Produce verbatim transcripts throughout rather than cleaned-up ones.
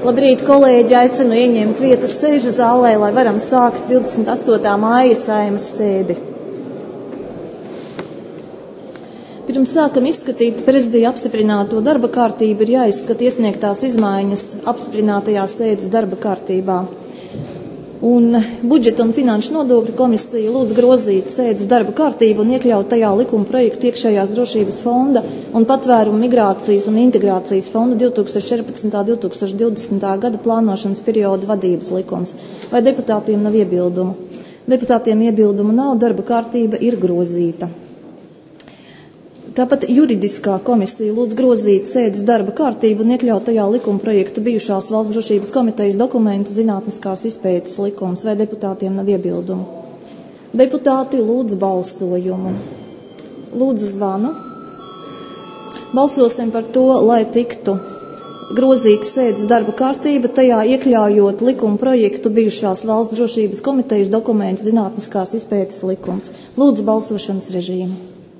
Labrīt, kolēģi, aicinu ieņemt vietas sēžu zālē, lai varam sākt divdesmit astotā māja Saeimas sēdi. Pirms sākam izskatīt prezidija apstiprināto darba kārtību, ir jāizskata iesniegtās izmaiņas apstiprinātajā sēdes darba kārtībā. Un budžeta un finanšu nodokļu komisija lūdz grozīt sēdes darba kārtību un iekļaut tajā likuma projektu iekšējās drošības fonda un patvērumu migrācijas un integrācijas fonda divtūkstoš četrpadsmitā līdz divtūkstoš divdesmitā gada plānošanas perioda vadības likums. Vai deputātiem nav iebildumu? Deputātiem iebildumu nav, darba kārtība ir grozīta. Tāpat juridiskā komisija lūdz grozīt sēdes darba kārtību un iekļaut tajā likuma projektu bijušās Valsts drošības komitejas dokumentu zinātniskās izpētes likums. Vai deputātiem nav iebildumu? Deputāti lūdz balsojumu. Lūdzu zvanu. Balsosim par to, lai tiktu grozīta sēdes darba kārtība, tajā iekļaujot likuma projektu bijušās Valsts drošības komitejas dokumentu zinātniskās izpētes likums. Lūdzu balsošanas režīmu.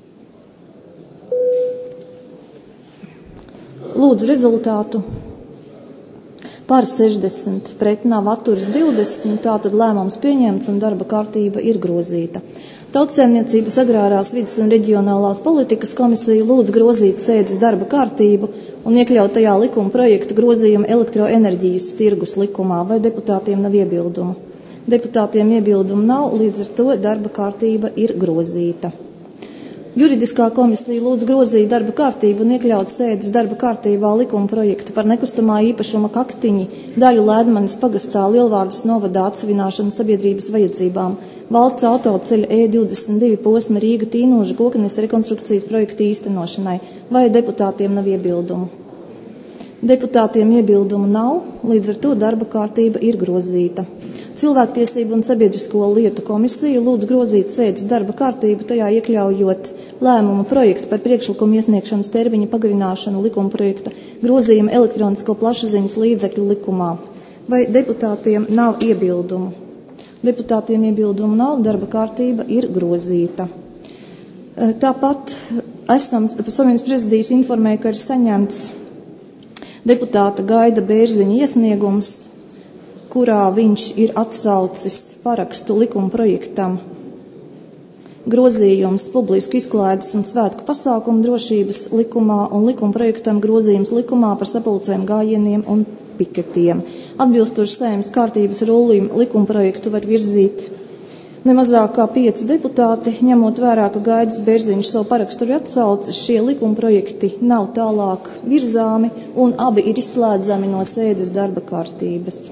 Lūdzu rezultātu. Par sešdesmit, pret nav, atturas divdesmit, tātad lēmums pieņemts un darba kārtība ir grozīta. Tautsaimniecības agrārās vides un reģionālās politikas komisija lūdz grozīt sēdes darba kārtību un iekļaut tajā likuma projektu grozījumu elektroenerģijas tirgus likumā. Vai deputātiem nav iebildumu? Deputātiem iebildumu nav, līdz ar to darba kārtība ir grozīta. Juridiskā komisija lūdz grozīt darba kārtību un iekļaut sēdes darba kārtībā likuma projektu par nekustamā īpašuma Kaktiņi daļu Lēdmanes pagastā Lielvārdas novadā atsevināšanu sabiedrības vajadzībām, valsts autoceļa E divdesmit divi posma Rīga Tīnoža Kokanes rekonstrukcijas projekta īstenošanai. Vai deputātiem nav iebildumu? Deputātiem iebildumu nav, līdz ar to darba kārtība ir grozīta. Cilvēktiesību un sabiedrisko lietu komisija lūdz grozīt sēdes darba kārtību, tajā iekļaujot lēmumu projektu par priekšlikumu iesniegšanas termiņa pagarināšanu likuma projekta grozījumu elektronisko plašsaziņas līdzekļu likumā. Vai deputātiem nav iebildumu? Deputātiem iebildumu nav, darba kārtība ir grozīta. Tāpat esam, Savienības prezidijas informēja, ka ir saņemts deputāta Gaida Bērziņa iesniegums, kurā viņš ir atsaucis parakstu likuma projektam grozījums publisku izklaides un svētku pasākumu drošības likumā un likuma projektam grozījums likumā par sapulcēm, gājieniem un piketiem. Atbilstoši Saeimas kārtības rullim likuma projektu var virzīt nemazāk kā pieci deputāti, ņemot vērā, ka Gaidas Bērziņš savu parakstu ir atsaucis, šie likuma projekti nav tālāk virzāmi un abi ir izslēdzami no sēdes darba kārtības.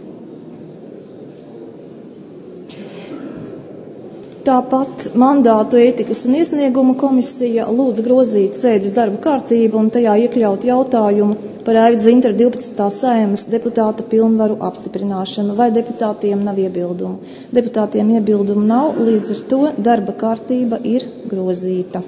Tāpat mandātu ētikas un iesniegumu komisija lūdz grozīt sēdes darba kārtību un tajā iekļaut jautājumu par Aivita Zintara divpadsmitā Saeimas deputāta pilnvaru apstiprināšanu. Vai deputātiem nav iebildumu? Deputātiem iebildumu nav, līdz ar to darba kārtība ir grozīta.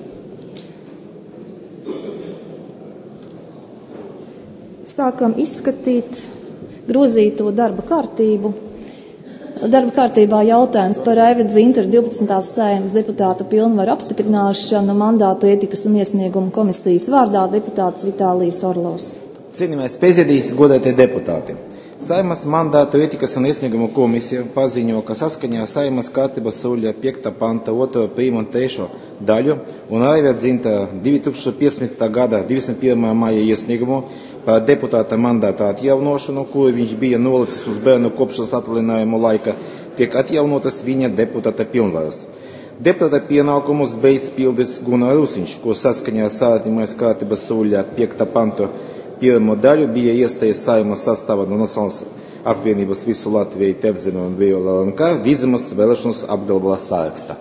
Sākam izskatīt grozīto darba kārtību. Darba kārtībā jautājums par Aivita Zintara divpadsmitās Saeimas deputāta pilnvaru apstiprināšanu mandātu ētikas un iesniegumu komisijas vārdā deputāts Vitālijs Orlovs. Cienījamais prezidijs, godātie deputāti! Saeimas mandātu ētikas un iesniegumu komisija paziņo, ka saskaņā Saeimas kārtības soļa piekta panta otro prīmu un trešo daļu un Aivita Zintara divi tūkstoši piecpadsmitā gada divdesmit pirmā maija iesniegumu par deputāta mandāta atjaunošanu, kuru viņš bija nolicis uz bērnu kopšanas atvaļinājumu laika, tiek atjaunotas viņa deputāta pilnvaras. Deputāta pienākumus beidz pildīt Gunārs Rusiņš, ko saskaņā Saeimas kārtības soļa piekta panta pirmo daļu bija iestājies Saeimas sastāvā no Nacionālās apvienības visu Latviju, Tevzemi un Viola L M K Vidzemes vēlēšanas apgalvā sarakstā.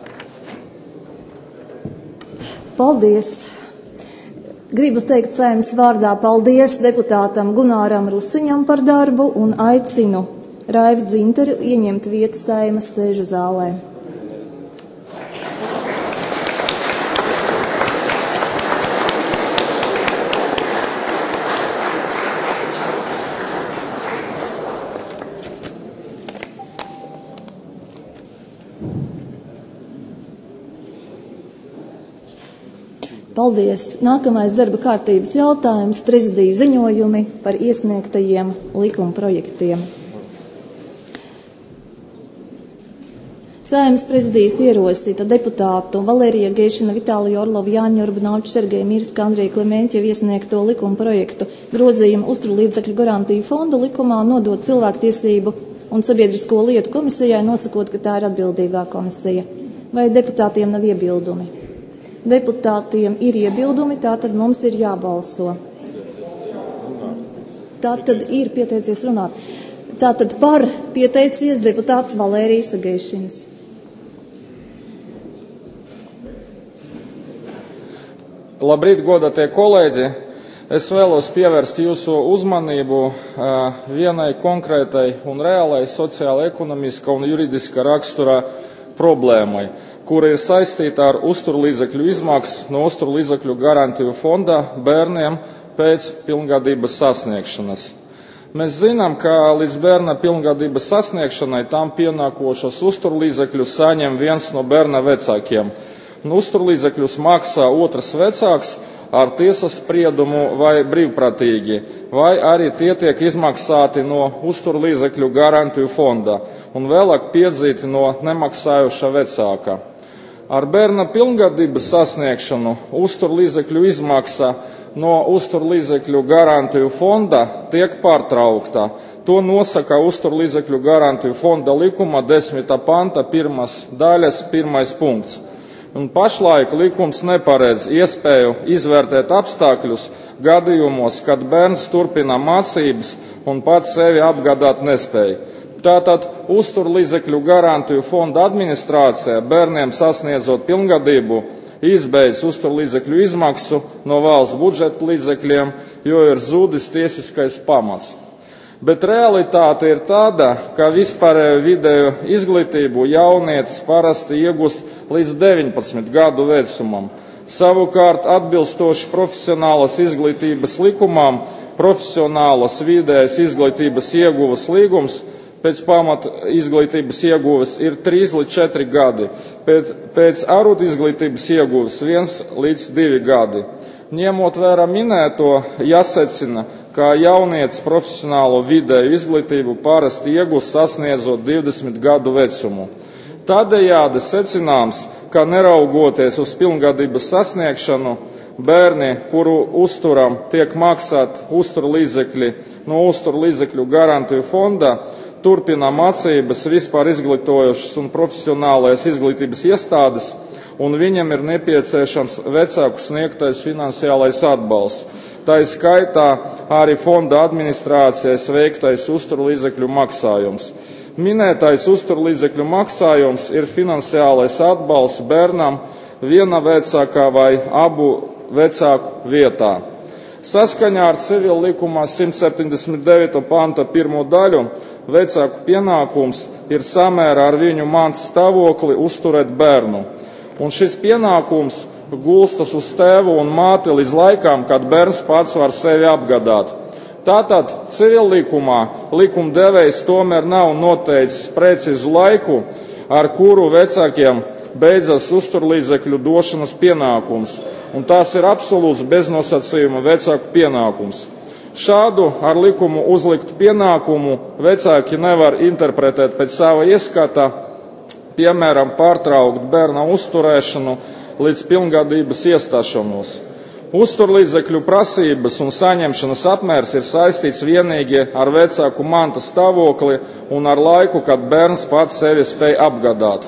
Paldies! Gribu teikt Saeimas vārdā paldies deputātam Gunāram Rusiņam par darbu un aicinu Raivu Dzintaru ieņemt vietu Saeimas sēžu zālē. Paldies. Nākamais darba kārtības jautājums - prezidija ziņojumi par iesniegtajiem likuma projektiem. Saeimas prezidijas ierosina deputātu Valērija Geišina, Vitāliju Orlovu, Jāņu Urbanoviču, Sergeju Mirsku, Andriju Klementjevu iesniegto likuma projektu grozījumu uzturlīdzekļu garantiju fonda likumā nodot cilvēktiesību un sabiedrisko lietu komisijai, nosakot, ka tā ir atbildīgā komisija. Vai deputātiem nav iebildumi? Deputātiem ir iebildumi, tātad mums ir jābalso. Tātad ir pieteicies runāt. Tātad par pieteicies deputāts Valērijs Geišins. Labrīt, godātie kolēģi! Es vēlos pievērst jūsu uzmanību uh, vienai konkrētai un reālai sociāla, ekonomiska un juridiska rakstura problēmai, kura ir saistīta ar uzturlīdzekļu izmaksu no uzturlīdzekļu garantiju fonda bērniem pēc pilngadības sasniegšanas. Mēs zinām, ka līdz bērna pilngadības sasniegšanai tam pienākošos uzturlīdzekļus saņem viens no bērna vecākiem. Un uzturlīdzekļus maksā otrs vecāks ar tiesas spriedumu vai brīvprātīgi, vai arī tie tiek izmaksāti no uzturlīdzekļu garantiju fonda un vēlāk piedzīti no nemaksājuša vecāka. Ar bērna pilngadības sasniegšanu uzturlīdzekļu izmaksa no uzturlīdzekļu garantiju fonda tiek pārtraukta. To nosaka uzturlīdzekļu garantiju fonda likuma desmitā panta pirmās daļas pirmais punkts. Un pašlaik likums neparedz iespēju izvērtēt apstākļus gadījumos, kad bērns turpina mācības un pats sevi apgādāt nespēj. Tātad uzturlīdzekļu garantiju fonda administrācija bērniem sasniedzot pilngadību izbeidz uzturlīdzekļu izmaksu no valsts budžeta līdzekļiem, jo ir zudis tiesiskais pamats. Bet realitāte ir tāda, ka vispārējo vidēju izglītību jaunietis parasti iegūst līdz deviņpadsmit gadu vecumam. Savukārt, atbilstoši profesionālas izglītības likumām, profesionālas vidējas izglītības ieguves līgums pēc pamata izglītības ieguves ir trīs līdz četri gadi, pēc, pēc arot izglītības ieguves viens līdz divi gadi. Ņemot vērā minēto, jāsecina, ka jaunietis profesionālo vidēju izglītību parasti iegūst sasniedzot divdesmit gadu vecumu. Tādējādi secināms, ka neraugoties uz pilngadības sasniegšanu, bērni, kuru uzturam tiek maksāt uzturlīdzekļi no uzturlīdzekļu garantiju fonda, turpina mācības vispār izglītojošas un profesionālais izglītības iestādes, un viņam ir nepieciešams vecāku sniegtais finansiālais atbalsts. Tā ir skaitā arī fonda administrācijas veiktais uzturlīdzekļu maksājums. Minētais uzturlīdzekļu maksājums ir finansiālais atbalsts bērnam viena vecākā vai abu vecāku vietā. Saskaņā ar civil likumā simt septiņdesmit devītā panta pirmo daļu vecāku pienākums ir samērā ar viņu mātes stāvokli uzturēt bērnu. Un šis pienākums gulstas uz tēvu un māti līdz laikam, kad bērns pats var sevi apgādāt. Tātad civil likumā likumdevējs tomēr nav noteicis precīzu laiku, ar kuru vecākiem beidzas uzturlīdzekļu došanas pienākums, un tās ir absolūts beznosacījuma vecāku pienākums. Šādu ar likumu uzliktu pienākumu vecāki nevar interpretēt pēc sava ieskata, piemēram, pārtraukt bērna uzturēšanu līdz pilngadības iestāšanos. Uzturlīdzekļu prasības un saņemšanas apmērs ir saistīts vienīgi ar vecāku mantas stāvokli un ar laiku, kad bērns pats sevi spēj apgādāt.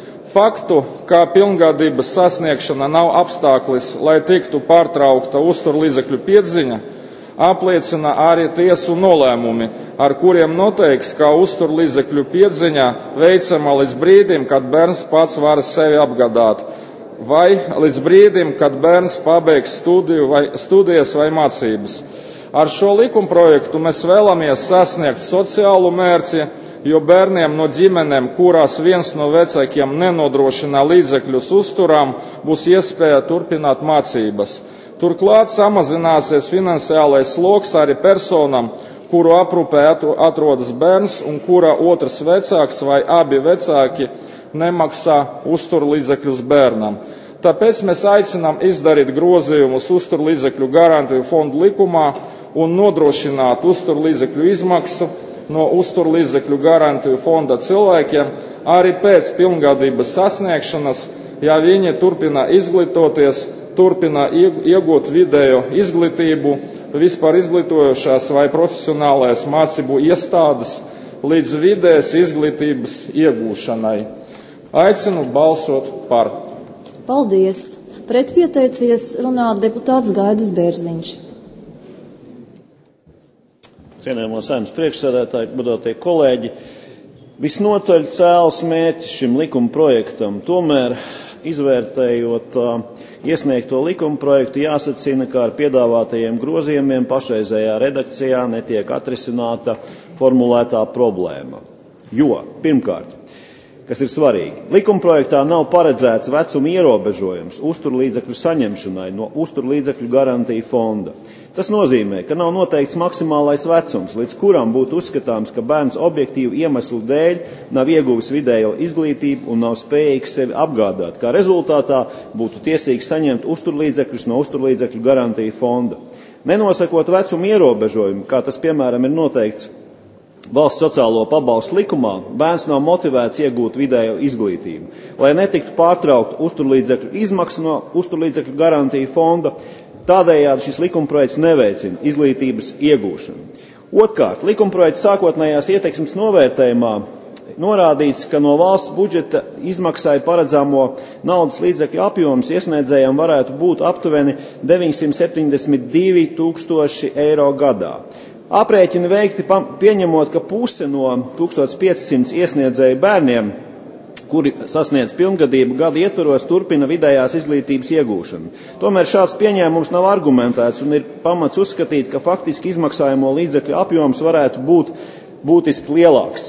Faktu, ka pilngadības sasniegšana nav apstāklis, lai tiktu pārtraukta uzturlīdzekļu piedziņa, apliecina arī tiesu nolēmumi, ar kuriem noteiks, ka uzturlīdzekļu piedziņa veicama līdz brīdim, kad bērns pats var sevi apgādāt, vai līdz brīdim, kad bērns pabeigs studiju vai, studijas vai mācības. Ar šo likumprojektu mēs vēlamies sasniegt sociālu mērķi, jo bērniem no ģimenēm, kurās viens no vecākiem nenodrošina līdzekļus uzturām, būs iespēja turpināt mācības. Turklāt samazināsies finansiālais sloks arī personam, kuru aprūpē atrodas bērns un kura otrs vecāks vai abi vecāki nemaksā uzturlīdzekļus bērnam. Tāpēc mēs aicinām izdarīt grozījumus uzturlīdzekļu garantiju fondu likumā un nodrošināt uzturlīdzekļu izmaksu no uzturlīdzekļu garantiju fonda cilvēkiem arī pēc pilngadības sasniegšanas, ja viņi turpina izglītoties, turpina iegūt vidējo izglītību, vispār izglītojošās vai profesionālās mācību iestādes līdz vidējas izglītības iegūšanai. Aicinu balsot par. Paldies. Pret pieteicies runāt deputāts Gaidis Bērziņš. Cienējamo Saeimas priekšsēdētāji, godātie kolēģi, visnotaļ cēls mērķis šim likuma projektam. Tomēr, izvērtējot uh, iesniegto likuma projektu, jāsacina, ka ar piedāvātajiem grozījumiem pašreizējā redakcijā netiek atrisināta formulētā problēma. Jo, pirmkārt, kas ir svarīgi, likumprojektā nav paredzēts vecuma ierobežojums uzturlīdzekļu saņemšanai no uzturlīdzekļu garantiju fonda. Tas nozīmē, ka nav noteikts maksimālais vecums, līdz kuram būtu uzskatāms, ka bērns objektīvu iemeslu dēļ nav ieguvis vidējo izglītību un nav spējīgs sevi apgādāt, kā rezultātā būtu tiesīgs saņemt uzturlīdzekļus no uzturlīdzekļu garantiju fonda. Nenosakot vecuma ierobežojumu, kā tas piemēram ir noteikts Valsts sociālo pabalstu likumā, bērns nav motivēts iegūt vidējo izglītību. Lai netiktu pārtraukt uzturlīdzekļu izmaksu no uzturlīdzekļu garantiju fonda, tādējādi šis likumprojekts neveicina izglītības iegūšanu. Otkārt, likumprojekts sākotnējās ietekmes novērtējumā norādīts, ka no valsts budžeta izmaksai paredzamo naudas līdzekļu apjoms iesniedzējiem varētu būt aptuveni deviņsimt septiņdesmit divi tūkstoši eiro gadā. Aprēķini veikti pieņemot, ka puse no tūkstoš piecsimt iesniedzēju bērniem, kuri sasniedz pilngadību gada ietvaros, turpina vidējās izglītības iegūšanu. Tomēr šāds pieņēmums nav argumentēts un ir pamats uzskatīt, ka faktiski izmaksājamo līdzekļu apjoms varētu būt būtiski lielāks.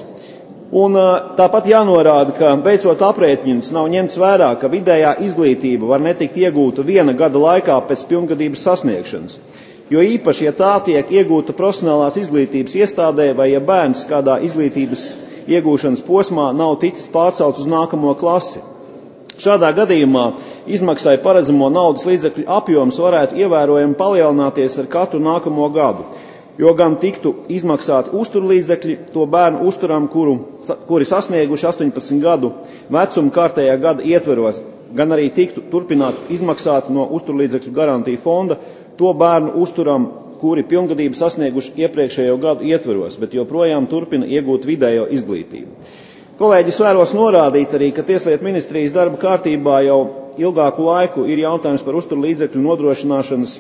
Un tāpat jānorāda, ka veicot aprēķinus nav ņemts vērā, ka vidējā izglītība var netikt iegūta viena gada laikā pēc pilngadības sasniegšanas. Jo īpaši, ja tā tiek iegūta profesionālās izglītības iestādē vai ja bērns kādā izglītības iegūšanas posmā nav ticis pārcelts uz nākamo klasi. Šādā gadījumā izmaksai paredzamo naudas līdzekļu apjoms varētu ievērojami palielināties ar katru nākamo gadu, jo gan tiktu izmaksāti uzturlīdzekļi to bērnu uzturam, kuru, kuri sasnieguši astoņpadsmit gadu vecumu kārtējā gada ietveros, gan arī tiktu turpināt izmaksāt no uzturlīdzekļu garantiju fonda to bērnu uzturam, kuri pilngadību sasnieguši iepriekšējo gadu ietveros, bet joprojām turpina iegūt vidējo izglītību. Kolēģis vēros norādīt arī, ka Tieslietu ministrijas darba kārtībā jau ilgāku laiku ir jautājums par uzturlīdzekļu nodrošināšanas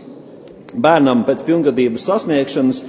bērnam pēc pilngadības sasniegšanas,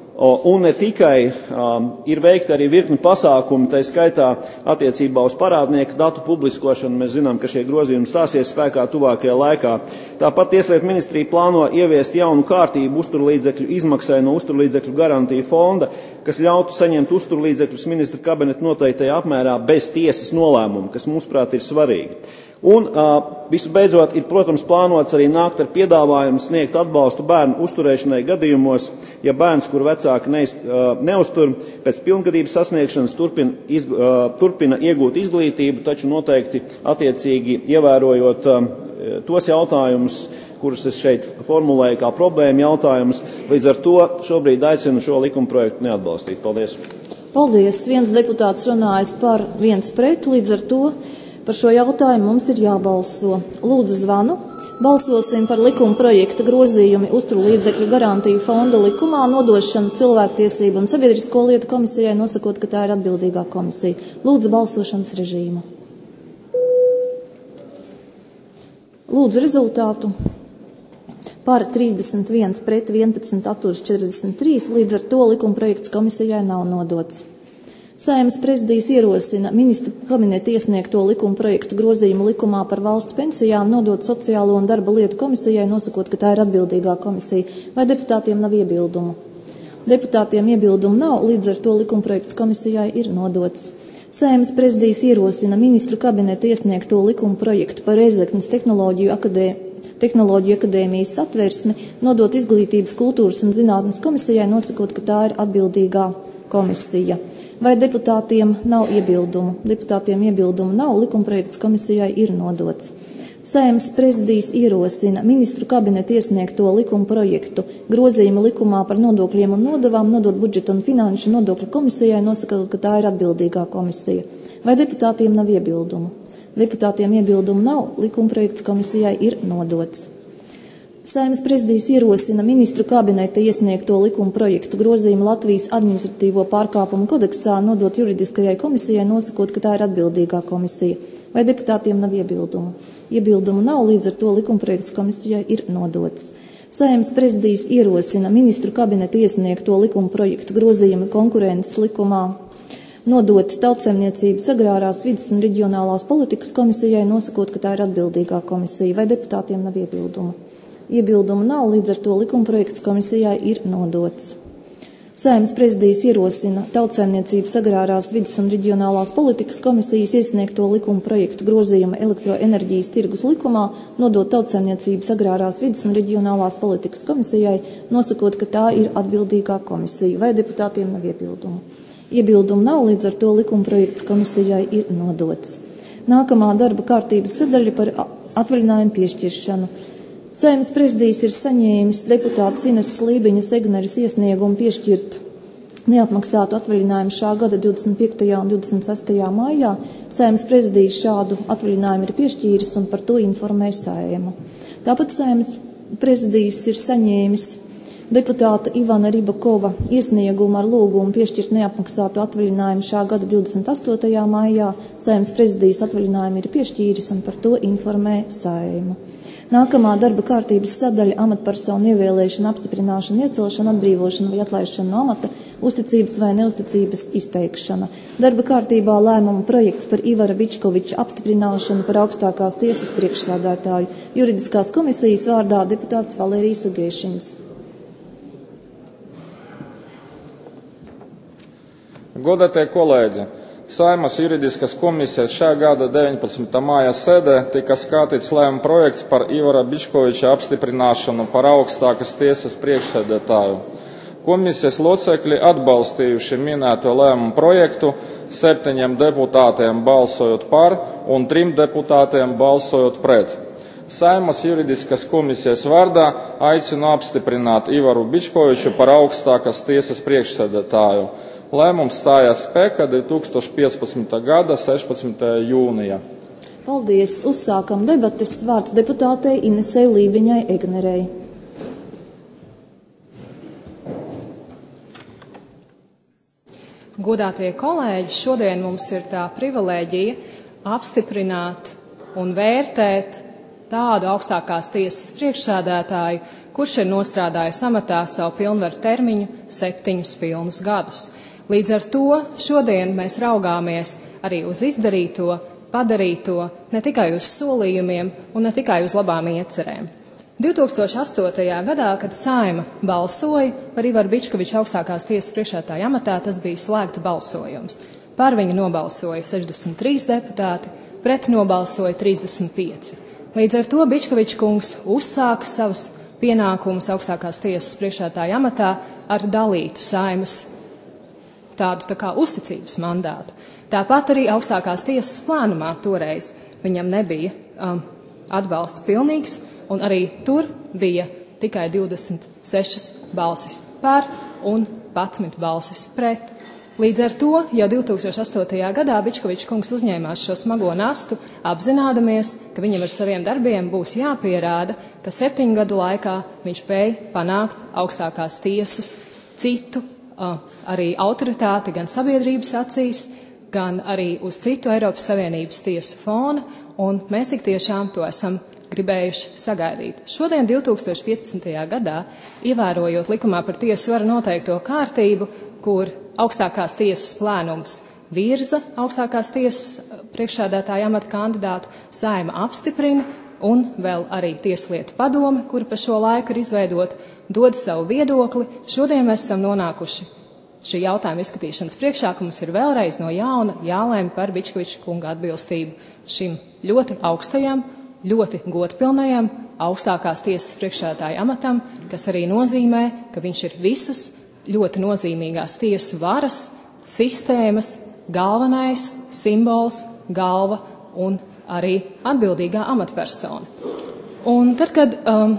un ne tikai um, ir veikta arī virkni pasākumi, tai skaitā attiecībā uz parādnieku datu publiskošanu. Mēs zinām, ka šie grozījumi stāsies spēkā tuvākajā laikā. Tāpat Tieslietu ministrija plāno ieviest jaunu kārtību uzturlīdzekļu izmaksai no uzturlīdzekļu garantiju fonda, kas ļautu saņemt uzturlīdzekļus ministra kabineta noteiktajā apmērā bez tiesas nolēmuma, kas mūsuprāt ir svarīgi. Un visu beidzot ir, protams, plānots arī nākt ar piedāvājumu sniegt atbalstu bērnu uzturēšanai gadījumos, ja bērns, kur vecāki neiz, neuztur pēc pilngadības sasniegšanas, turpina, iz, turpina iegūt izglītību, taču noteikti attiecīgi ievērojot tos jautājumus, kurus es šeit formulēju kā problēma jautājumus. Līdz ar to šobrīd aicinu šo likumprojektu neatbalstīt. Paldies. Paldies. Viens deputāts runājas par, viens pret, līdz ar to par šo jautājumu mums ir jābalso. Lūdzu zvanu. Balsosim par likuma projekta grozījumi uzturlīdzekļu garantiju fonda likumā, nodošanu cilvēktiesību un sabiedrisko lietu komisijai, nosakot, ka tā ir atbildīgā komisija. Lūdzu balsošanas režīmu. Lūdzu rezultātu. Par trīsdesmit viens pret vienpadsmit atturas četrdesmit trīs, līdz ar to likuma projekts komisijai nav nodots. Saeimas prezidijas ierosina ministru kabineta iesniegto likuma projektu grozījumu likumā par valsts pensijām nodot sociālo un darba lietu komisijai, nosakot, ka tā ir atbildīgā komisija. Vai deputātiem nav iebildumu? Deputātiem iebildumu nav, līdz ar to likuma projekts komisijai ir nodots. Saeimas prezidijas ierosina ministru kabineta iesniegto likuma projektu par Rēzeknes tehnoloģiju akadēmiju Tehnoloģiju akadēmijas satversmi nodot izglītības, kultūras un zinātnes komisijai, nosakot, ka tā ir atbildīgā komisija. Vai deputātiem nav iebildumu? Deputātiem iebildumu nav, likumprojekts komisijai ir nodots. Saeimas prezidijs ierosina ministru kabinetu iesniegto likuma projektu grozījumu likumā par nodokļiem un nodevām nodot budžeta un finanšu nodokļu komisijai, nosakot, ka tā ir atbildīgā komisija. Vai deputātiem nav iebildumu? Deputātiem iebildumu nav, likuma projekts komisijai ir nodots. Saeimas prezidijs ierosina ministru kabineta iesniegto likuma projektu grozījumu Latvijas administratīvo pārkāpumu kodeksā nodot juridiskajai komisijai, nosakot, ka tā ir atbildīgā komisija. Vai deputātiem nav iebildumu? Iebildumu nav, līdz ar to likumprojekts komisijai ir nodots. Saeimas prezidijs ierosina ministru kabineta iesniegto likuma projektu grozījumu konkurences likumā nodot Tautsaimniecības, agrārās vides un reģionālās politikas komisijai, nosakot, ka tā ir atbildīgā komisija. Vai deputātiem nav iebildumu? Iebildumu nav, līdz ar to likumprojekts komisijai ir nodots. Saeimas prezidijs ierosina Tautsaimniecības, agrārās vides un reģionālās politikas komisijas iesniegto likuma projektu grozījumu elektroenerģijas tirgus likumā, nodot Tautsaimniecības, agrārās vides un reģionālās politikas komisijai, nosakot, ka tā ir atbildīgā komisija. Vai deputātiem nav iebildumu? Iebildumu nav, līdz ar to likumprojekts komisijai ir nodots. Nākamā darba kārtības sadaļa par atvaļinājumu piešķiršanu. Saeimas prezidijs ir saņēmis deputātas Ineses Lībiņas Egneres iesniegumu piešķirt neapmaksātu atvaļinājumu šā gada divdesmit piektajā un divdesmit sestajā maijā. Saeimas prezidijs šādu atvaļinājumu ir piešķīris un par to informē Saimu. Tāpat Saeimas prezidijs ir saņēmis deputāta Ivana Ribakova iesniegumu ar lūgumu piešķirt neapmaksātu atvaļinājumu šā gada divdesmit astotajā maijā. Saeimas prezidijs atvaļinājumu ir piešķīris un par to informē Saimu. Nākamā darba kārtības sadaļa amatpersonu ievēlēšana, apstiprināšana, iecelšana, atbrīvošana vai atlaišana no amata, uzticības vai neuzticības izteikšana. Darba kārtībā lēmuma projekts par Ivara Bičkoviča apstiprināšanu par augstākās tiesas priekšsēdētāju. Juridiskās komisijas vārdā deputāts Valērijas Agēšins. Godātie kolēģi! Saeimas juridiskas komisijas šā gada deviņpadsmitā māja sēdē tika skatīts lēmuma projekts par Ivara Bičkoviča apstiprināšanu par augstākas tiesas priekšsēdētāju. Komisijas locekļi atbalstījuši minēto lēmumu projektu, septiņiem deputātiem balsojot par un trim deputātiem balsojot pret. Saeimas juridiskas komisijas vārdā aicinu apstiprināt Ivaru Bičkoviču par augstākas tiesas priekšsēdētāju. Lēmums stājās spēkā divi tūkstoši piecpadsmitā gada sešpadsmitajā jūnijā. Paldies! Uzsākam debates. Vārds deputātei Inesei Lībiņai Egnerei. Godātie kolēģi, šodien mums ir tā privilēģija apstiprināt un vērtēt tādu augstākās tiesas priekšsēdētāju, kurš ir nostrādājis amatā savu pilnvaru termiņu septiņus pilnus gadus. Līdz ar to šodien mēs raugāmies arī uz izdarīto, padarīto, ne tikai uz solījumiem un ne tikai uz labām iecerēm. divi tūkstoši astotajā gadā, kad Saeima balsoja par Ivaru Bičkoviču augstākās tiesas priekšsēdētāja amatā, tas bija slēgts balsojums. Par viņu nobalsoja sešdesmit trīs deputāti, pret nobalsoja trīsdesmit pieci. Līdz ar to Bičkoviča kungs uzsāka savus pienākumus augstākās tiesas priekšsēdētāja amatā ar dalītu Saeimas tādu tā kā uzticības mandātu. Tāpat arī augstākās tiesas plānumā toreiz viņam nebija um, atbalsts pilnīgs, un arī tur bija tikai divdesmit sešas balsis par un padsmit balsis pret. Līdz ar to jau divi tūkstoši astotajā gadā Bičkoviča kungs uzņēmās šo smago nastu, apzinādamies, ka viņam ar saviem darbiem būs jāpierāda, ka septiņu gadu laikā viņš spēja panākt augstākās tiesas citu Uh, arī autoritāti gan sabiedrības acīs, gan arī uz citu Eiropas Savienības tiesu fona, un mēs tik tiešām to esam gribējuši sagaidīt. Šodien, divi tūkstoši piecpadsmitajā gadā, ievērojot likumā par tiesu varu noteikto kārtību, kur augstākās tiesas plēnums virza augstākās tiesas priekšsēdētāja amata kandidātu, Saeima apstiprina, un vēl arī Tieslietu padome, kura pa šo laiku ir izveidota, dod savu viedokli. Šodien mēs esam nonākuši šī jautājuma izskatīšanas priekšā, ka mums ir vēlreiz no jauna jālēma par Bičkoviča kunga atbilstību šim ļoti augstajam, ļoti godpilnajam augstākās tiesas priekšsēdētāja amatam, kas arī nozīmē, ka viņš ir visas ļoti nozīmīgās tiesu varas sistēmas galvenais simbols, galva un arī atbildīgā amatpersona. Un tad, kad um,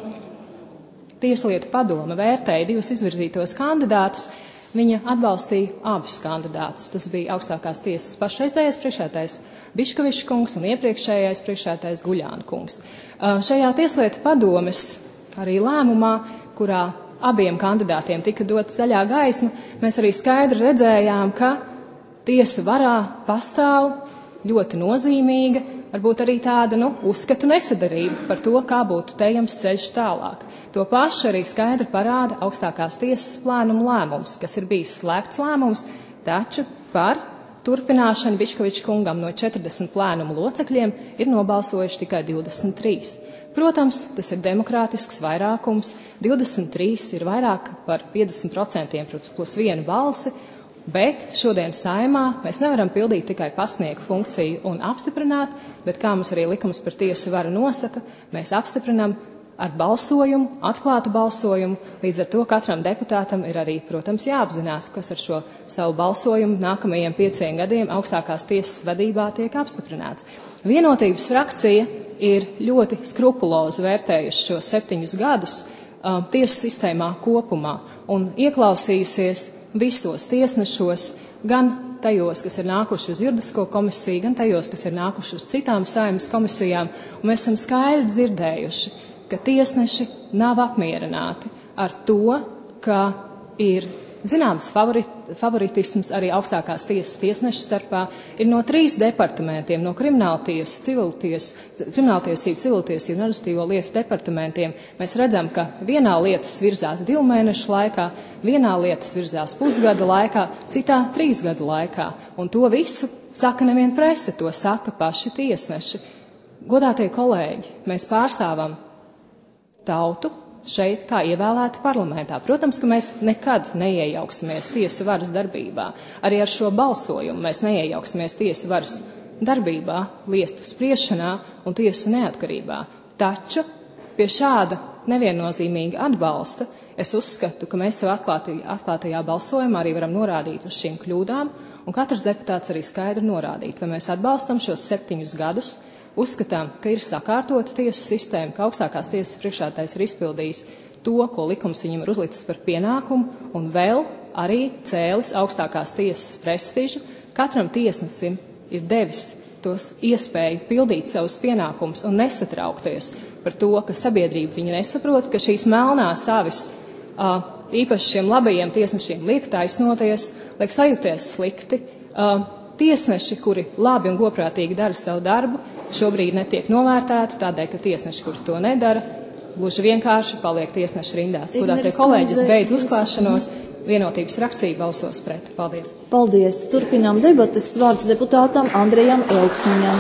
Tieslietu padome vērtēja divus izvirzītos kandidātus, viņa atbalstīja abus kandidātus. Tas bija augstākās tiesas pašreizējais priekšētājs Biškovičs kungs un iepriekšējais priekšētājs Guļāna kungs. Uh, šajā Tieslietu padomes arī lēmumā, kurā abiem kandidātiem tika dot zaļā gaisma, mēs arī skaidri redzējām, ka tiesu varā pastāv ļoti nozīmīga, varbūt arī tāda, nu, uzskatu nesadarība par to, kā būtu tejams ceļš tālāk. To pašu arī skaidri parāda augstākās tiesas plēnuma lēmums, kas ir bijis slēgts lēmums, taču par turpināšanu Biškoviča kungam no četrdesmit plēnuma locekļiem ir nobalsojuši tikai divdesmit trīs. Protams, tas ir demokrātisks vairākums, divdesmit trīs ir vairāk par piecdesmit procentiem plus vienu balsi, bet šodien Saeimā mēs nevaram pildīt tikai pasnieku funkciju un apstiprināt, bet kā mums arī likums par tiesu varu nosaka, mēs apstiprinam ar balsojumu, atklātu balsojumu, līdz ar to katram deputātam ir arī, protams, jāapzinās, kas ar šo savu balsojumu nākamajiem pieciem gadiem augstākās tiesas vadībā tiek apstiprināts. Vienotības frakcija ir ļoti skrupulozi vērtējuši šos septiņus gadus um, tiesu sistēmā kopumā un ieklausījusies visos tiesnešos, gan tajos, kas ir nākuši uz juridisko komisiju, gan tajos, kas ir nākuši uz citām Saeimas komisijām, un mēs esam skaidri dzirdējuši, ka tiesneši nav apmierināti ar to, ka ir zināms favorit, favoritisms arī augstākās tiesas tiesnešu starpā, ir no trīs departamentiem, no krimināltiesu, civiltiesu, krimināltiesību, civiltiesību un administratīvo lietu departamentiem. Mēs redzam, ka vienā lietas virzās divu mēnešu laikā, vienā lietas virzās pusgada laikā, citā trīs gadu laikā. Un to visu saka nevien prese, to saka paši tiesneši. Godātie kolēģi, mēs pārstāvam tautu šeit kā ievēlēti parlamentā. Protams, ka mēs nekad neiejauksimies tiesu varas darbībā. Arī ar šo balsojumu mēs neiejauksimies tiesu varas darbībā, lietu spriešanā un tiesu neatkarībā. Taču pie šāda neviennozīmīga atbalsta es uzskatu, ka mēs sev atklātajā, atklātajā balsojumā arī varam norādīt uz šīm kļūdām, un katrs deputāts arī skaidri norādīt, vai mēs atbalstam šos septiņus gadus, uzskatām, ka ir sakārtota tiesu sistēma, ka augstākās tiesas priekšētājs ir izpildījis to, ko likums viņam ir uzlicis par pienākumu, un vēl arī cēlis augstākās tiesas prestižu. Katram tiesnesim ir devis tos iespēju pildīt savus pienākumus un nesatraukties par to, ka sabiedrība viņa nesaprot, ka šīs melnās avis īpaši šiem labajiem tiesnešiem liek taisnoties, liek sajūties slikti. Tiesneši, kuri labi un godprātīgi dara savu darbu, šobrīd netiek novērtēti tādēļ, ka tiesneši, kuri to nedara, gluži vienkārši paliek tiesnešu rindās. Godātie kolēģis, beidz uzklāšanos, vienotības frakcija balsos pret. Paldies. Paldies. Turpinām debates. Vārds deputātam Andrejam Elksniņam.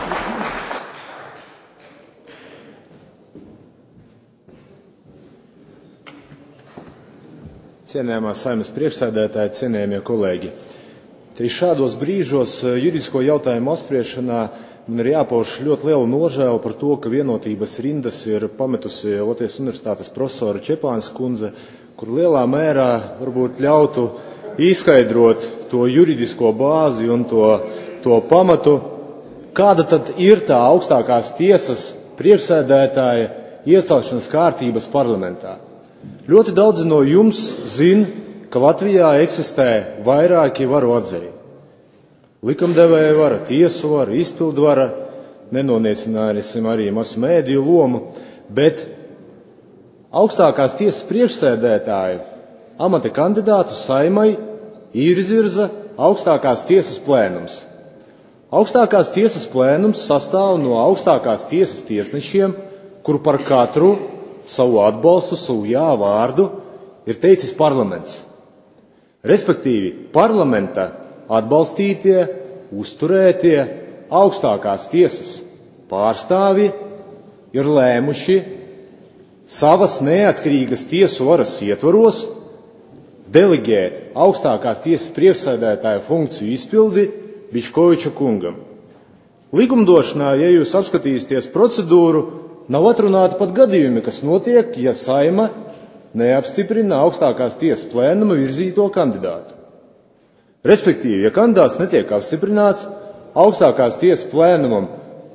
Cienējamā Saeimas priekšsēdētāji, cienējamie kolēģi. Tieši šādos brīžos juridisko jautājumu apspriešanā man ir jāpauž ļoti liela nožēla par to, ka vienotības rindas ir pametusi Latvijas Universitātes profesora Čepānas kundze, kur lielā mērā varbūt ļautu izskaidrot to juridisko bāzi un to, to pamatu, kāda tad ir tā augstākās tiesas priekšsēdētāja iecelšanas kārtības parlamentā. Ļoti daudzi no jums zin, ka Latvijā eksistē vairāki varu atzari. Likumdevēja vara, tiesu vara, izpildu vara, nenoniecināsim arī masu mēdīju lomu, bet augstākās tiesas priekšsēdētāju amata kandidātu Saeimai izvirza augstākās tiesas plēnums. Augstākās tiesas plēnums sastāv no augstākās tiesas tiesnešiem, kur par katru savu atbalstu, savu jā vārdu ir teicis parlaments. Respektīvi, parlamenta atbalstītie, uzturētie augstākās tiesas pārstāvji ir lēmuši savas neatkarīgas tiesu varas ietvaros deleģēt augstākās tiesas priekšsēdētāja funkciju izpildi Biškoviča kungam. Likumdošanā, ja jūs apskatīsieties procedūru, nav atrunāti pat gadījumi, kas notiek, ja Saeima neapstiprina augstākās tiesas plēnuma virzīto kandidātu. Respektīvi, ja kandidāts netiek apstiprināts, augstākās tiesas plēnumam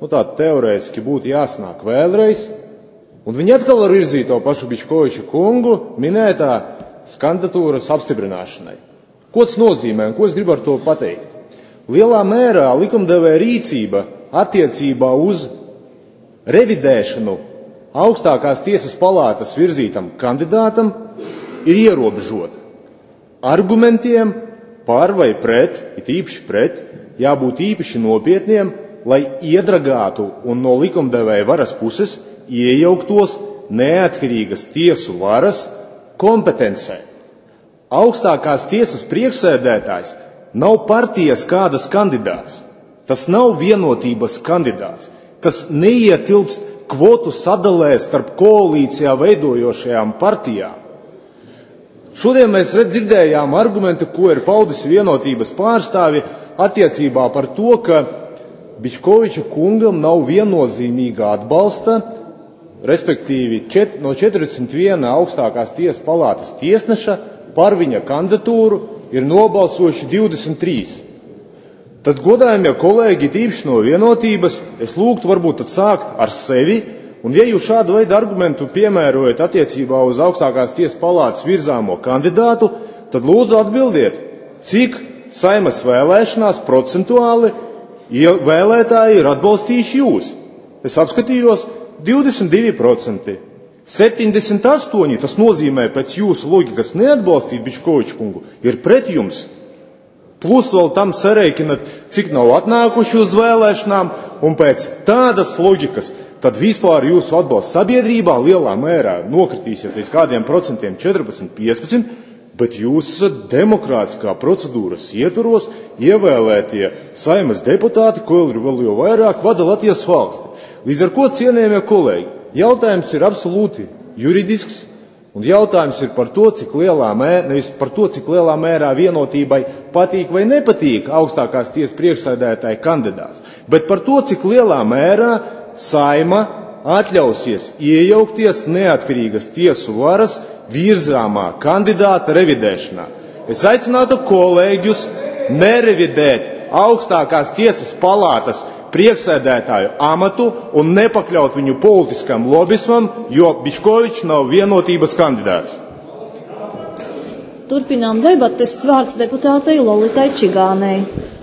nu tā teorētiski būtu jāsnāk vēlreiz, un viņi atkal var virzīt to pašu Bičkoviča kungu minētā kandidatūras apstiprināšanai. Ko tas nozīmē un ko es gribu ar to pateikt? Lielā mērā likumdevēja rīcība attiecībā uz revidēšanu augstākās tiesas palātas virzītam kandidātam ir ierobežota. Argumentiem par vai pret, it īpaši pret, jābūt īpaši nopietniem, lai iedragātu un no likumdevēja varas puses iejauktos neatkarīgas tiesu varas kompetencē. Augstākās tiesas priekšsēdētājs nav partijas kādas kandidāts. Tas nav vienotības kandidāts. Tas neietilpst kvotu sadalē starp koalīcijā veidojošajām partijām. Šodien mēs redz, dzirdējām argumentu, ko ir paudis vienotības pārstāvi attiecībā par to, ka Bičkoviča kungam nav viennozīmīga atbalsta, respektīvi čet, no četrdesmit viena augstākās tiesas palātas tiesneša par viņa kandidatūru ir nobalsojuši divdesmit trīs. Tad, godājumie kolēģi, tīpaši no vienotības, es lūgtu varbūt tad sākt ar sevi, un ja jūs šādu veidu argumentu piemērojat attiecībā uz augstākās tiesas palātas virzāmo kandidātu, tad lūdzu atbildiet, cik Saimas vēlēšanās procentuāli vēlētāji ir atbalstījuši jūs. Es apskatījos divdesmit divi procenti. septiņdesmit astoņi, tas nozīmē pēc jūsu loģikas neatbalstīt Bičkoviča kungu, ir pret jums. Plus vēl tam sarēķinat, cik nav atnākuši uz vēlēšanām, un pēc tādas loģikas tad vispār jūsu atbalsts sabiedrībā lielā mērā nokritīsies līdz kādiem procentiem četrpadsmit, piecpadsmit, bet jūs esat demokrātiskā procedūras ietvaros ievēlētie Saimas deputāti, ko vēl jau vairāk vada Latvijas valsti. Līdz ar ko, cienījamie kolēģi, jautājums ir absolūti juridisks, un jautājums ir par to, cik lielā mērā, nevis par to, cik lielā mērā vienotībai patīk vai nepatīk augstākās tiesas priekšsēdētāja kandidāts, bet par to, cik lielā mērā Saima atļausies iejaukties neatkarīgas tiesu varas virzāmā kandidāta revidēšanā. Es aicinātu kolēģus nerevidēt augstākās tiesas palātas priekšsēdētāju amatu un nepakļaut viņu politiskam lobismam, jo Bičkovičs nav vienotības kandidāts. Turpinām debates. Vārds deputātei Lolitai Čigānei.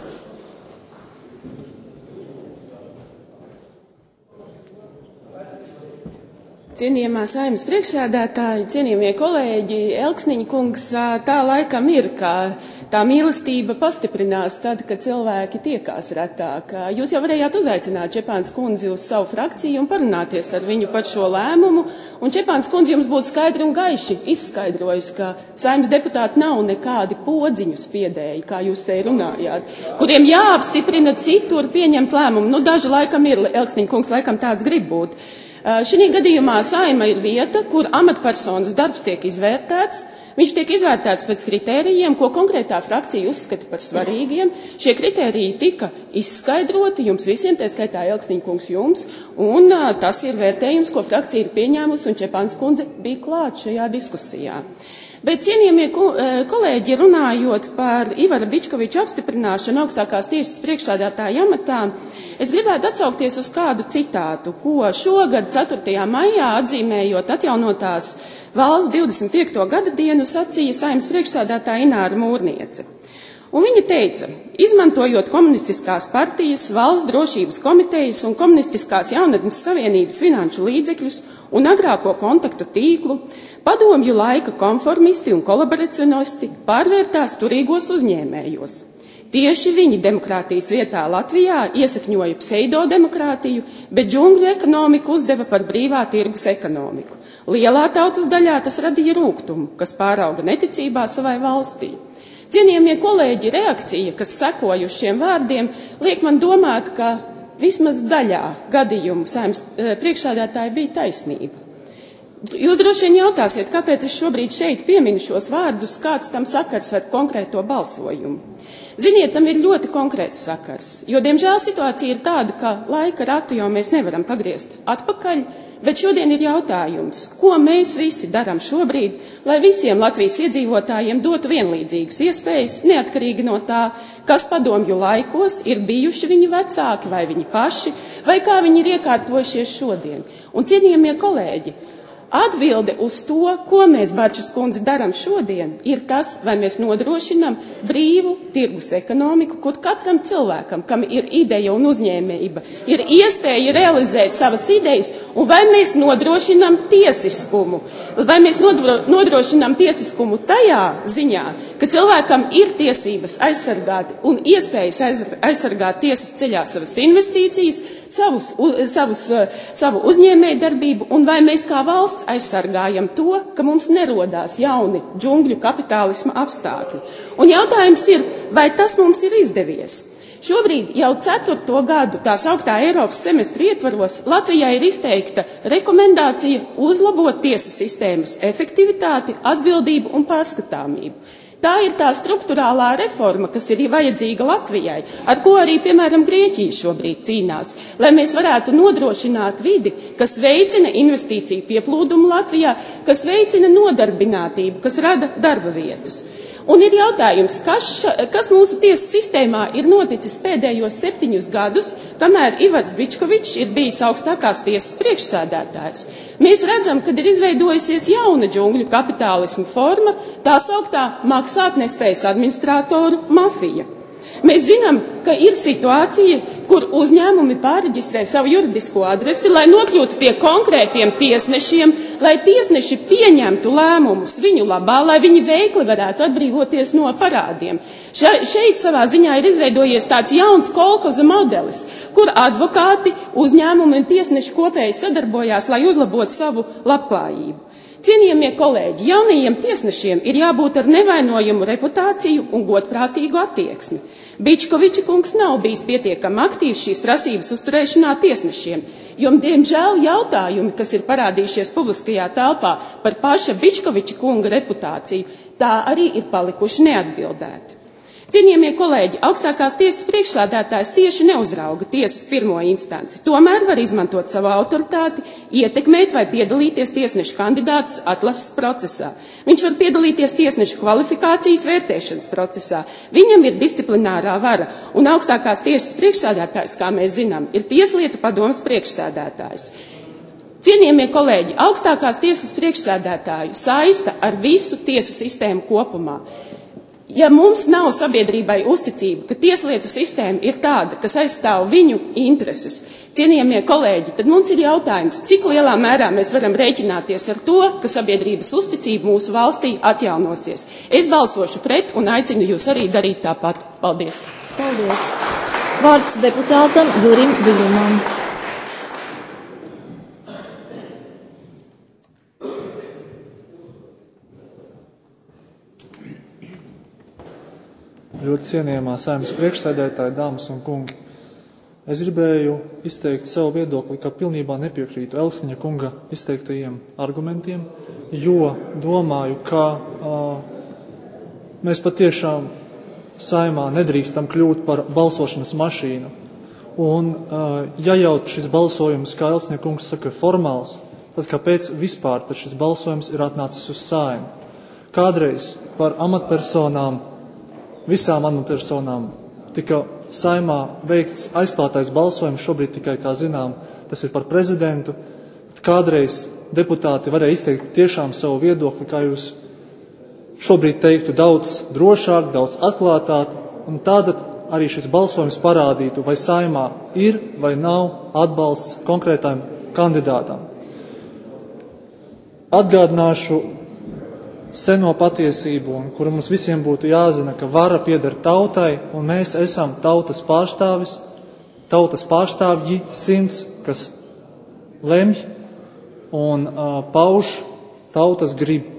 Cienījamā Saeimas priekšsēdētāji, cienījamie kolēģi, Elksniņa kungs, tā laikam ir, ka tā mīlestība pastiprinās tad, kad cilvēki tiekās retāk. Jūs jau varējāt uzaicināt Čepāns kundzi uz savu frakciju un parunāties ar viņu par šo lēmumu, un Čepāns kundzi jums būtu skaidri un gaiši izskaidrojusi, ka Saeimas deputāti nav nekādi podziņu spiedēji, kā jūs te runājāt, kuriem jāapstiprina citur pieņemt lēmumu. Nu, daži laikam ir, Elksniņa kungs laikam tāds grib būt. Šī gadījumā Saima ir vieta, kur amatpersonas darbs tiek izvērtēts. Viņš tiek izvērtēts pēc kritērijiem, ko konkrētā frakcija uzskata par svarīgiem. Šie kritēriji tika izskaidroti jums visiem, tā skaitā Elksniņa kungs jums, un tas ir vērtējums, ko frakcija ir pieņēmusi, un Čepāns kundze bija klāt šajā diskusijā. Bet, cienījamie kolēģi, runājot par Ivara Bičkoviča apstiprināšanu augstākās tiesas priekšsēdētāja amatā, es gribētu atsaukties uz kādu citātu, ko šogad ceturtajā maijā atzīmējot atjaunotās valsts divdesmit piekto gada dienu sacīja Saeimas priekšsēdētāja Ināra Mūrniece. Un viņa teica, izmantojot komunistiskās partijas, valsts drošības komitejas un komunistiskās jaunatnes savienības finanšu līdzekļus un agrāko kontaktu tīklu, padomju laika konformisti un kolaboracionisti pārvērtās turīgos uzņēmējos. Tieši viņi demokrātijas vietā Latvijā iesakņoja pseidodemokrātiju, bet džungļu ekonomiku uzdeva par brīvā tirgus ekonomiku. Lielā tautas daļā tas radīja rūgtumu, kas pārauga neticībā savai valstī. Cienījamie kolēģi, reakcija, kas sekoja uz šiem vārdiem, liek man domāt, ka vismaz daļā gadījumu Saeimas priekšsēdētāja bija taisnība. Jūs droši vien jautāsiet, kāpēc es šobrīd šeit pieminu šos vārdus, kāds tam sakars ar konkrēto balsojumu. Ziniet, tam ir ļoti konkrēts sakars, jo, diemžēl, situācija ir tāda, ka laika ratu jau mēs nevaram pagriezt atpakaļ, bet šodien ir jautājums, ko mēs visi darām šobrīd, lai visiem Latvijas iedzīvotājiem dotu vienlīdzīgas iespējas, neatkarīgi no tā, kas padomju laikos ir bijuši viņi vecāki vai viņi paši, vai kā viņi ir iekārtojušies šodien. Un, cienījamie kolēģi, atbilde uz to, ko mēs, Barčas kundze, darām šodien, ir tas, vai mēs nodrošinām brīvu tirgus ekonomiku, kur katram cilvēkam, kam ir ideja un uzņēmējība, ir iespēja realizēt savas idejas, un vai mēs nodrošinām tiesiskumu, vai mēs nodro, nodrošinām tiesiskumu tajā ziņā, ka cilvēkam ir tiesības aizsargāt un iespējas aizsargāt tiesas ceļā savas investīcijas, savus, savus, savu uzņēmēju darbību, un vai mēs kā valsts aizsargājam to, ka mums nerodās jauni džungļu kapitālisma apstākļi. Un jautājums ir, vai tas mums ir izdevies? Šobrīd jau ceturto gadu tā sauktā Eiropas semestra ietvaros Latvijai ir izteikta rekomendācija uzlabot tiesu sistēmas efektivitāti, atbildību un pārskatāmību. Tā ir tā struktūrālā reforma, kas ir vajadzīga Latvijai, ar ko arī, piemēram, Grieķija šobrīd cīnās, lai mēs varētu nodrošināt vidi, kas veicina investīciju pieplūdumu Latvijā, kas veicina nodarbinātību, kas rada darba vietas. Un ir jautājums, kas, ša, kas mūsu tiesu sistēmā ir noticis pēdējos septiņus gadus, kamēr Ivars Bičkovičs ir bijis augstākās tiesas priekšsēdētājs. Mēs redzam, ka ir izveidojusies jauna džungļu kapitālisma forma, tā sauktā maksātnespējas administratoru mafija. Mēs zinām, ka ir situācija, kur uzņēmumi pārreģistrē savu juridisko adresi, lai nokļūtu pie konkrētiem tiesnešiem, lai tiesneši pieņemtu lēmumus viņu labā, lai viņi veikli varētu atbrīvoties no parādiem. Še, šeit savā ziņā ir izveidojies tāds jauns kolhoza modelis, kur advokāti, uzņēmumi un tiesneši kopēji sadarbojās, lai uzlabotu savu labklājību. Cienījamie kolēģi, jaunajiem tiesnešiem ir jābūt ar nevainojumu reputāciju un godprātīgu attieksmi. Bičkoviča kungs nav bijis pietiekami aktīvs šīs prasības uzturēšanā tiesnešiem, jo, diemžēl, jautājumi, kas ir parādījušies publiskajā telpā par paša Bičkoviča kunga reputāciju, tā arī ir palikuši neatbildēti. Cienījamie kolēģi, augstākās tiesas priekšsādātājs tieši neuzrauga tiesas pirmo instanci, tomēr var izmantot savu autoritāti, ietekmēt vai piedalīties tiesnešu kandidātas atlases procesā. Viņš var piedalīties tiesnešu kvalifikācijas vērtēšanas procesā. Viņam ir disciplinārā vara, un augstākās tiesas priekšsādātājs, kā mēs zinām, ir Tieslietu padomes priekšsādātājs. Cienījamie kolēģi, augstākās tiesas priekšsādātāju saista ar visu tiesu sistēmu kopumā. Ja mums nav sabiedrībai uzticība, ka tieslietu sistēma ir tāda, kas aizstāv viņu intereses, cienījamie kolēģi, tad mums ir jautājums, cik lielā mērā mēs varam rēķināties ar to, ka sabiedrības uzticība mūsu valstī atjaunosies. Es balsošu pret un aicinu jūs arī darīt tāpat. Paldies. Paldies. Vārds deputātam Jurim Viļņumam. Ļoti cienījamā Saeimas priekšsēdētāja, dāmas un kungi. Es gribēju izteikt savu viedokli, ka pilnībā nepiekrītu Elksniņa kunga izteiktajiem argumentiem, jo domāju, ka uh, mēs patiešām Saeimā nedrīkstam kļūt par balsošanas mašīnu. Un, uh, ja jau šis balsojums, kā Elksniņa kungs saka, formāls, tad kāpēc vispār tad šis balsojums ir atnācis uz Saeimu? Kādreiz par amatpersonām Visām amatpersonām tika Saeimā veikts aizklātais balsojums, šobrīd tikai, kā zinām, tas ir par prezidentu. Kādreiz deputāti varēja izteikt tiešām savu viedokli, kā jūs šobrīd teiktu, daudz drošāk, daudz atklātāk, un tātad arī šis balsojums parādītu, vai Saeimā ir vai nav atbalsts konkrētām kandidātām. Atgādināšu seno patiesību, un kuru mums visiem būtu jāzina, ka vara pieder tautai, un mēs esam tautas pārstāvis, tautas pārstāvji simts, kas lemj un uh, pauž tautas gribu.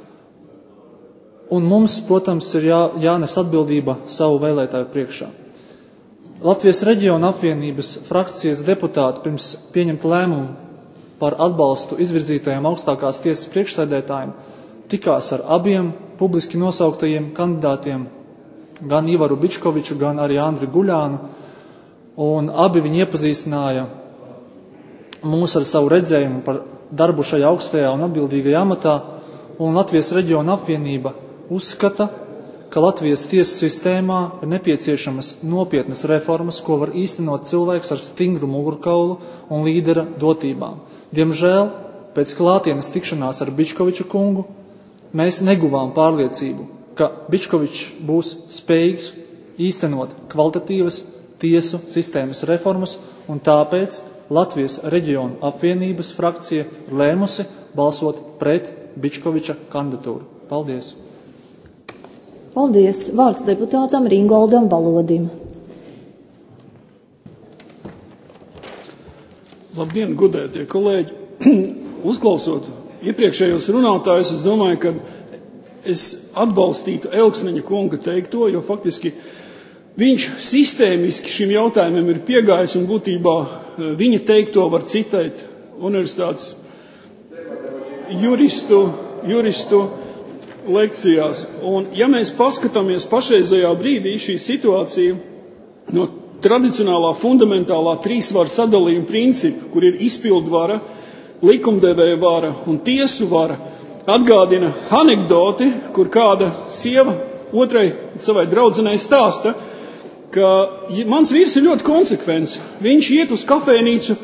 Un mums, protams, ir jā, jānes atbildība savu vēlētāju priekšā. Latvijas reģiona apvienības frakcijas deputāti pirms pieņemt lēmumu par atbalstu izvirzītajiem augstākās tiesas priekšsēdētājiem tikās ar abiem publiski nosauktajiem kandidātiem, gan Ivaru Bičkoviču, gan arī Andri Guļānu, un abi viņi iepazīstināja mūs ar savu redzējumu par darbu šajā augstajā un atbildīgajā amatā, un Latvijas reģiona apvienība uzskata, ka Latvijas tiesu sistēmā ir nepieciešamas nopietnas reformas, ko var īstenot cilvēks ar stingru mugurkaulu un līdera dotībām. Diemžēl, pēc klātienes tikšanās ar Bičkoviča kungu, mēs neguvām pārliecību, ka Bičkovičs būs spējīgs īstenot kvalitatīvas tiesu sistēmas reformas, un tāpēc Latvijas reģionu apvienības frakcija ir lēmusi balsot pret Bičkoviča kandidatūru. Paldies! Paldies! Vārds deputātam Ringoldam Balodim. Labdien, godētie kolēģi! Uzklausot iepriekšējos runātājus, es domāju, ka es atbalstītu Elksniņa kunga teikto, jo faktiski viņš sistēmiski šim jautājumam ir piegājis un būtībā viņa teikto var citēt universitātes juristu, juristu lekcijās. Un ja mēs paskatāmies pašreizējā brīdī šī situācija no tradicionālā fundamentālā trīsvaru sadalījuma principa, kur ir izpildvara, likumdevēja vara un tiesu vara, atgādina anekdoti, kur kāda sieva otrai savai draudzenei stāsta, ka mans vīrs ir ļoti konsekvents. Viņš iet uz kafejnīcu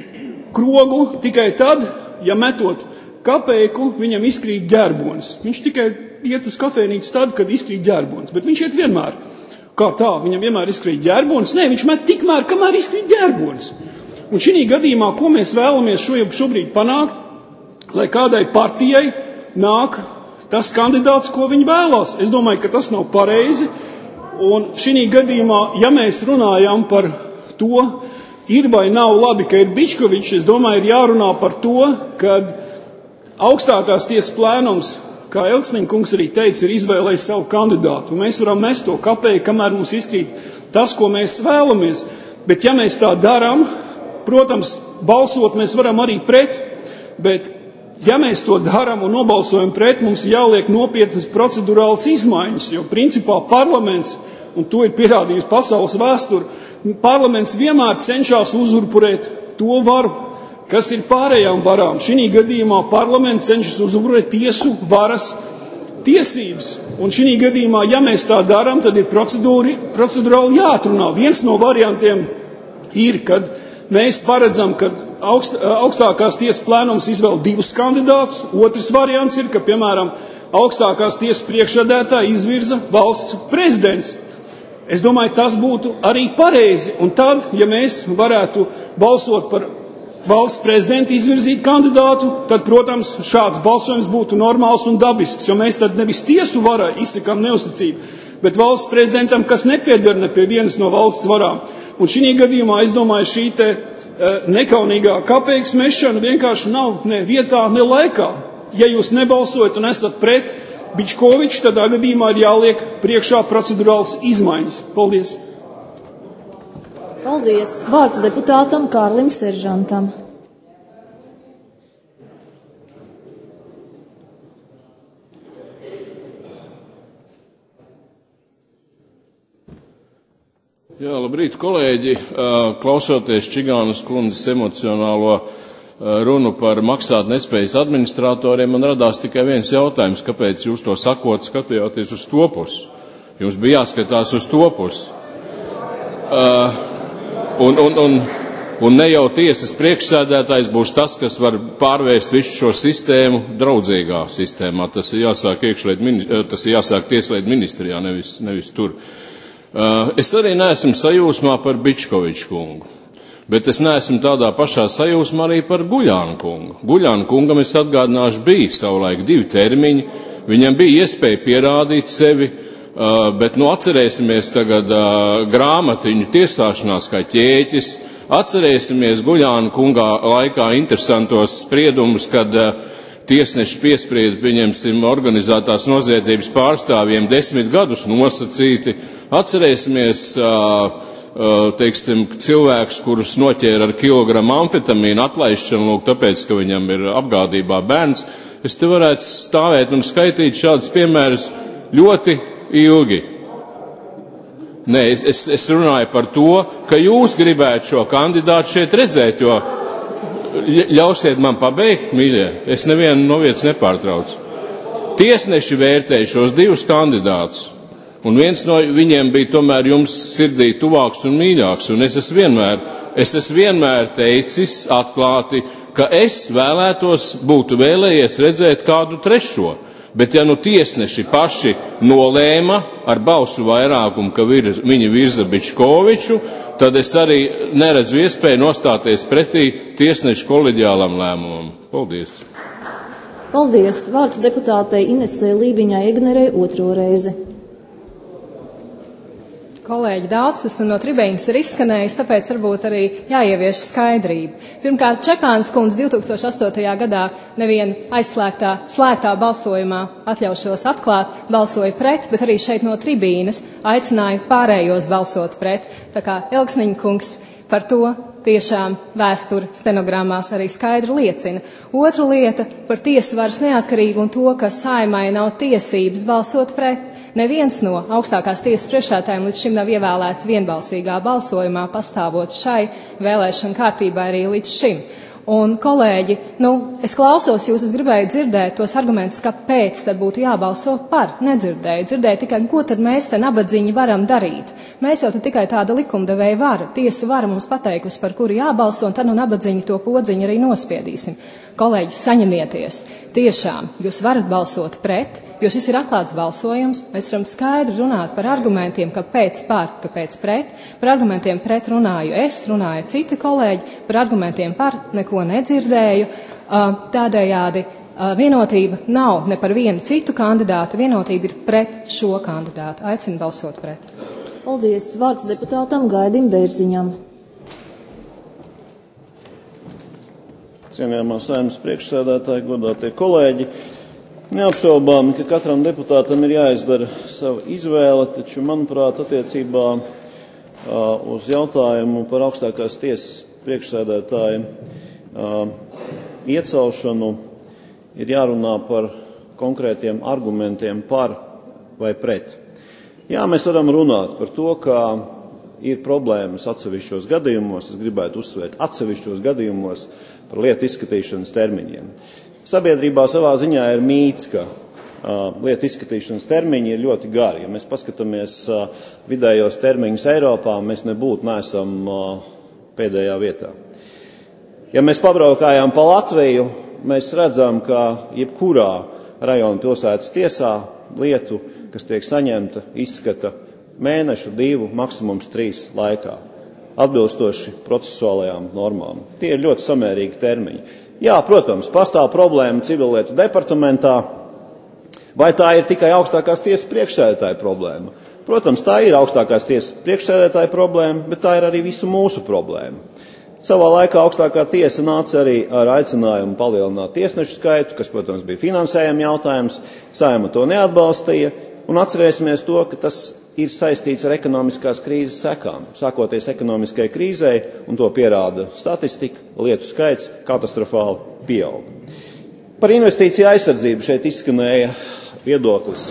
krogu tikai tad, ja metot kapeiku, viņam izkrīt ģērbonis. Viņš tikai iet uz kafejnīcu tad, kad izkrīt ģērbonis, bet viņš iet vienmēr. Kā tā? Viņam vienmēr izkrīt ģērbonis? Nē, viņš met tikmēr, kamēr izkrīt ģērbonis. Un šī gadījumā, ko mēs vēlamies šo, šobrīd panākt, lai kādai partijai nāk tas kandidāts, ko viņi vēlās. Es domāju, ka tas nav pareizi. Un šī gadījumā, ja mēs runājam par to, ir vai nav labi, ka ir Bičkovičs, es domāju, ir jārunā par to, kad augstākās tiesas plēnums, kā Elksniņa kungs arī teica, ir izvēlējis savu kandidātu. Un mēs varam mest to kapēju, kamēr mums izkrīt tas, ko mēs vēlamies. Bet ja mēs tā darām, protams, balsot mēs varam arī pret, bet ja mēs to darām un nobalsojam pret, mums jāliek nopietnas procedurālas izmaiņas, jo principā parlaments, un to ir pierādījusi pasaules vēsture, parlaments vienmēr cenšas uzurpurēt to varu, kas ir pārējām varām. Šī gadījumā parlaments cenšas uzvarēt tiesu varas tiesības. Un šī gadījumā, ja mēs tā darām, tad ir procedurāli jāatrunā. Viens no variantiem ir, kad mēs paredzam, ka augst, augstākās tiesas plēnums izvēl divus kandidātus. Otrs variants ir, ka, piemēram, augstākās tiesas priekšsēdētāju izvirza valsts prezidents. Es domāju, tas būtu arī pareizi. Un tad, ja mēs varētu balsot par valsts prezidenta izvirzīt kandidātu, tad, protams, šāds balsojums būtu normāls un dabisks, jo mēs tad nevis tiesu varai izsakām neusticību, bet valsts prezidentam, kas nepieder ne pie vienas no valsts varām. Un šī gadījumā, es domāju, šī te nekaunīgā kapeikas mešana vienkārši nav ne vietā, ne laikā. Ja jūs nebalsojat un esat pret Bičkoviču, tādā gadījumā ir jāliek priekšā procedurāls izmaiņas. Paldies! Paldies! Vārds deputātam Kārlim Seržantam. Jā, labrīt, kolēģi! Klausoties Čigānas kundzes emocionālo runu par maksāt nespējas administratoriem, man radās tikai viens jautājums, kāpēc jūs to sakot, skatījāties uz to pusi. Jums bija jāskatās uz to pusi. Uh, un, un, un, un ne jau tiesas priekšsēdētājs būs tas, kas var pārvērst visu šo sistēmu draudzīgā sistēmā. Tas ir jāsāk, tas ir jāsāk tieslietu ministrijā, nevis, nevis tur. Uh, es arī neesmu sajūsmā par Bičkoviču kungu. Bet es neesmu tādā pašā sajūsmā arī par Guļānu kungu. Guļānu kungam, es atgādināšu, bija savulaik divi termiņi, viņam bija iespēja pierādīt sevi, bet nu atcerēsimies tagad grāmatiņu tiesāšanās kā ķēķis, atcerēsimies Guļānu kungā laikā interesantos spriedumus, kad tiesneši piesprieda, pieņemsim, organizētās noziedzības pārstāvjiem desmit gadus nosacīti, atcerēsimies teiksim, cilvēks, kurus noķēra ar kilogramu amfetamīnu atlaišanu, lūk, tāpēc, ka viņam ir apgādībā bērns. Es te varētu stāvēt un skaitīt šādus piemērus ļoti ilgi. Nē, es, es, es runāju par to, ka jūs gribētu šo kandidātu šeit redzēt, jo ļausiet man pabeigt, mīļie, es nevienu no vietas nepārtraucu. Tiesneši vērtēja šos divus kandidātus. Un viens no viņiem bija tomēr jums sirdī tuvāks un mīļāks. Un es esmu vienmēr, es esmu vienmēr teicis atklāti, ka es vēlētos, būtu vēlējies redzēt kādu trešo. Bet ja nu tiesneši paši nolēma ar balsu vairākumu, ka vir, viņi virza Bičkoviču, tad es arī neredzu iespēju nostāties pretī tiesnešu koleģiālam lēmumam. Paldies! Paldies! Vārds deputātei Inesei Lībiņai Egnerei otro reizi. Kolēģi, daudz tas no tribīnas ir izskanējis, tāpēc varbūt arī jāievieš skaidrība. Pirmkārt, Čepānas kundze divi tūkstoši astotajā gadā nevien aizslēgtā, slēgtā balsojumā atļaušos atklāt, balsoja pret, bet arī šeit no tribīnas aicināja pārējos balsot pret. Tā kā Elksniņa kungs par to tiešām vēsture stenogramās arī skaidri liecina. Otra lieta par tiesu varas neatkarību un to, ka Saeimai nav tiesības balsot pret. Neviens no augstākās tiesas priekšsēdētājiem līdz šim nav ievēlēts vienbalsīgā balsojumā, pastāvot šai vēlēšana kārtībai arī līdz šim. Un, kolēģi, nu, es klausos jūs, es gribēju dzirdēt tos argumentus, kāpēc tad būtu jābalso par. Nedzirdēju, dzirdēju tikai, ko tad mēs te nabadzīņi varam darīt. Mēs jau tikai tāda likumdevēja vara, tiesu vara mums pateikusi, par kuru jābalso, un tad nu nabadzīņi to podziņu arī nospiedīsim. Kolēģi, saņemieties. Tiešām, jūs varat balsot pret, jo šis ir atklāts balsojums. Mēs varam skaidri runāt par argumentiem, kāpēc par, kāpēc pret. Par argumentiem pret runāju es, runāju citi kolēģi, par argumentiem par neko nedzirdēju. Tādējādi vienotība nav ne par vienu citu kandidātu, vienotība ir pret šo kandidātu. Aicinu balsot pret. Paldies. Vārds deputātam Gaidim Bērziņam. Cienījamā Saeimas priekšsēdētāji, godātie kolēģi, neapšaubāmi, ka katram deputātam ir jāizdara sava izvēle, taču, manuprāt, attiecībā uz jautājumu par augstākās tiesas priekšsēdētāju iecelšanu ir jārunā par konkrētiem argumentiem par vai pret. Jā, mēs varam runāt par to, ka ir problēmas atsevišķos gadījumos, es gribētu uzsvērt atsevišķos gadījumos, par lietu izskatīšanas termiņiem. Sabiedrībā savā ziņā ir mīts, ka uh, lietu izskatīšanas termiņi ir ļoti gari. Ja mēs paskatāmies uh, vidējos termiņus Eiropā, mēs nebūtu neesam uh, pēdējā vietā. Ja mēs pabraukājām pa Latviju, mēs redzam, ka jebkurā rajona pilsētas tiesā lietu, kas tiek saņemta, izskata mēnešu, divu, maksimums trīs laikā, atbilstoši procesuālajām normām. Tie ir ļoti samērīgi termiņi. Jā, protams, pastāv problēma civillietu departamentā, vai tā ir tikai augstākās tiesas priekšsēdētāja problēma. Protams, tā ir augstākās tiesas priekšsēdētāja problēma, bet tā ir arī visu mūsu problēma. Savā laikā augstākā tiesa nāca arī ar aicinājumu palielināt tiesnešu skaitu, kas, protams, bija finansējuma jautājums, Saeima to neatbalstīja, un atcerēsimies to, ka tas ir saistīts ar ekonomiskās krīzes sekām. Sākoties ekonomiskai krīzei, un to pierāda statistika, lietu skaits katastrofāli pieauga. Par investīciju aizsardzību šeit izskanēja viedoklis.